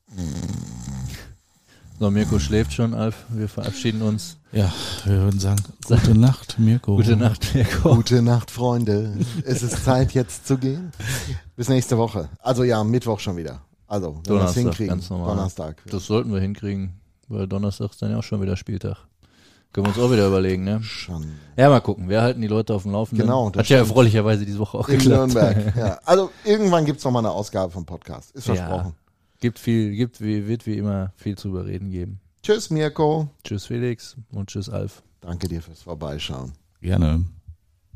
So, Mirko schläft schon, Alf. Wir verabschieden uns. Ja, wir würden sagen, gute Nacht, Mirko. Gute Nacht, Mirko. Gute Nacht, Freunde. Es ist Zeit, jetzt zu gehen. Bis nächste Woche. Also ja, Mittwoch schon wieder. Also, wenn wir es Donnerstag, hinkriegen. ganz normal. Donnerstag. Das sollten wir hinkriegen, weil Donnerstag ist dann ja auch schon wieder Spieltag. Können wir uns auch wieder überlegen, ne? Schon. Ja, mal gucken. Wir halten die Leute auf dem Laufenden. Genau, das Hat ja stimmt. erfreulicherweise diese Woche auch In geklappt. Nürnberg. Ja. Also irgendwann gibt's noch mal eine Ausgabe vom Podcast. Ist versprochen. Gibt viel, gibt wie, wird wie immer viel zu überreden geben. Tschüss, Mirko. Tschüss Felix und tschüss Alf. Danke dir fürs Vorbeischauen. Gerne.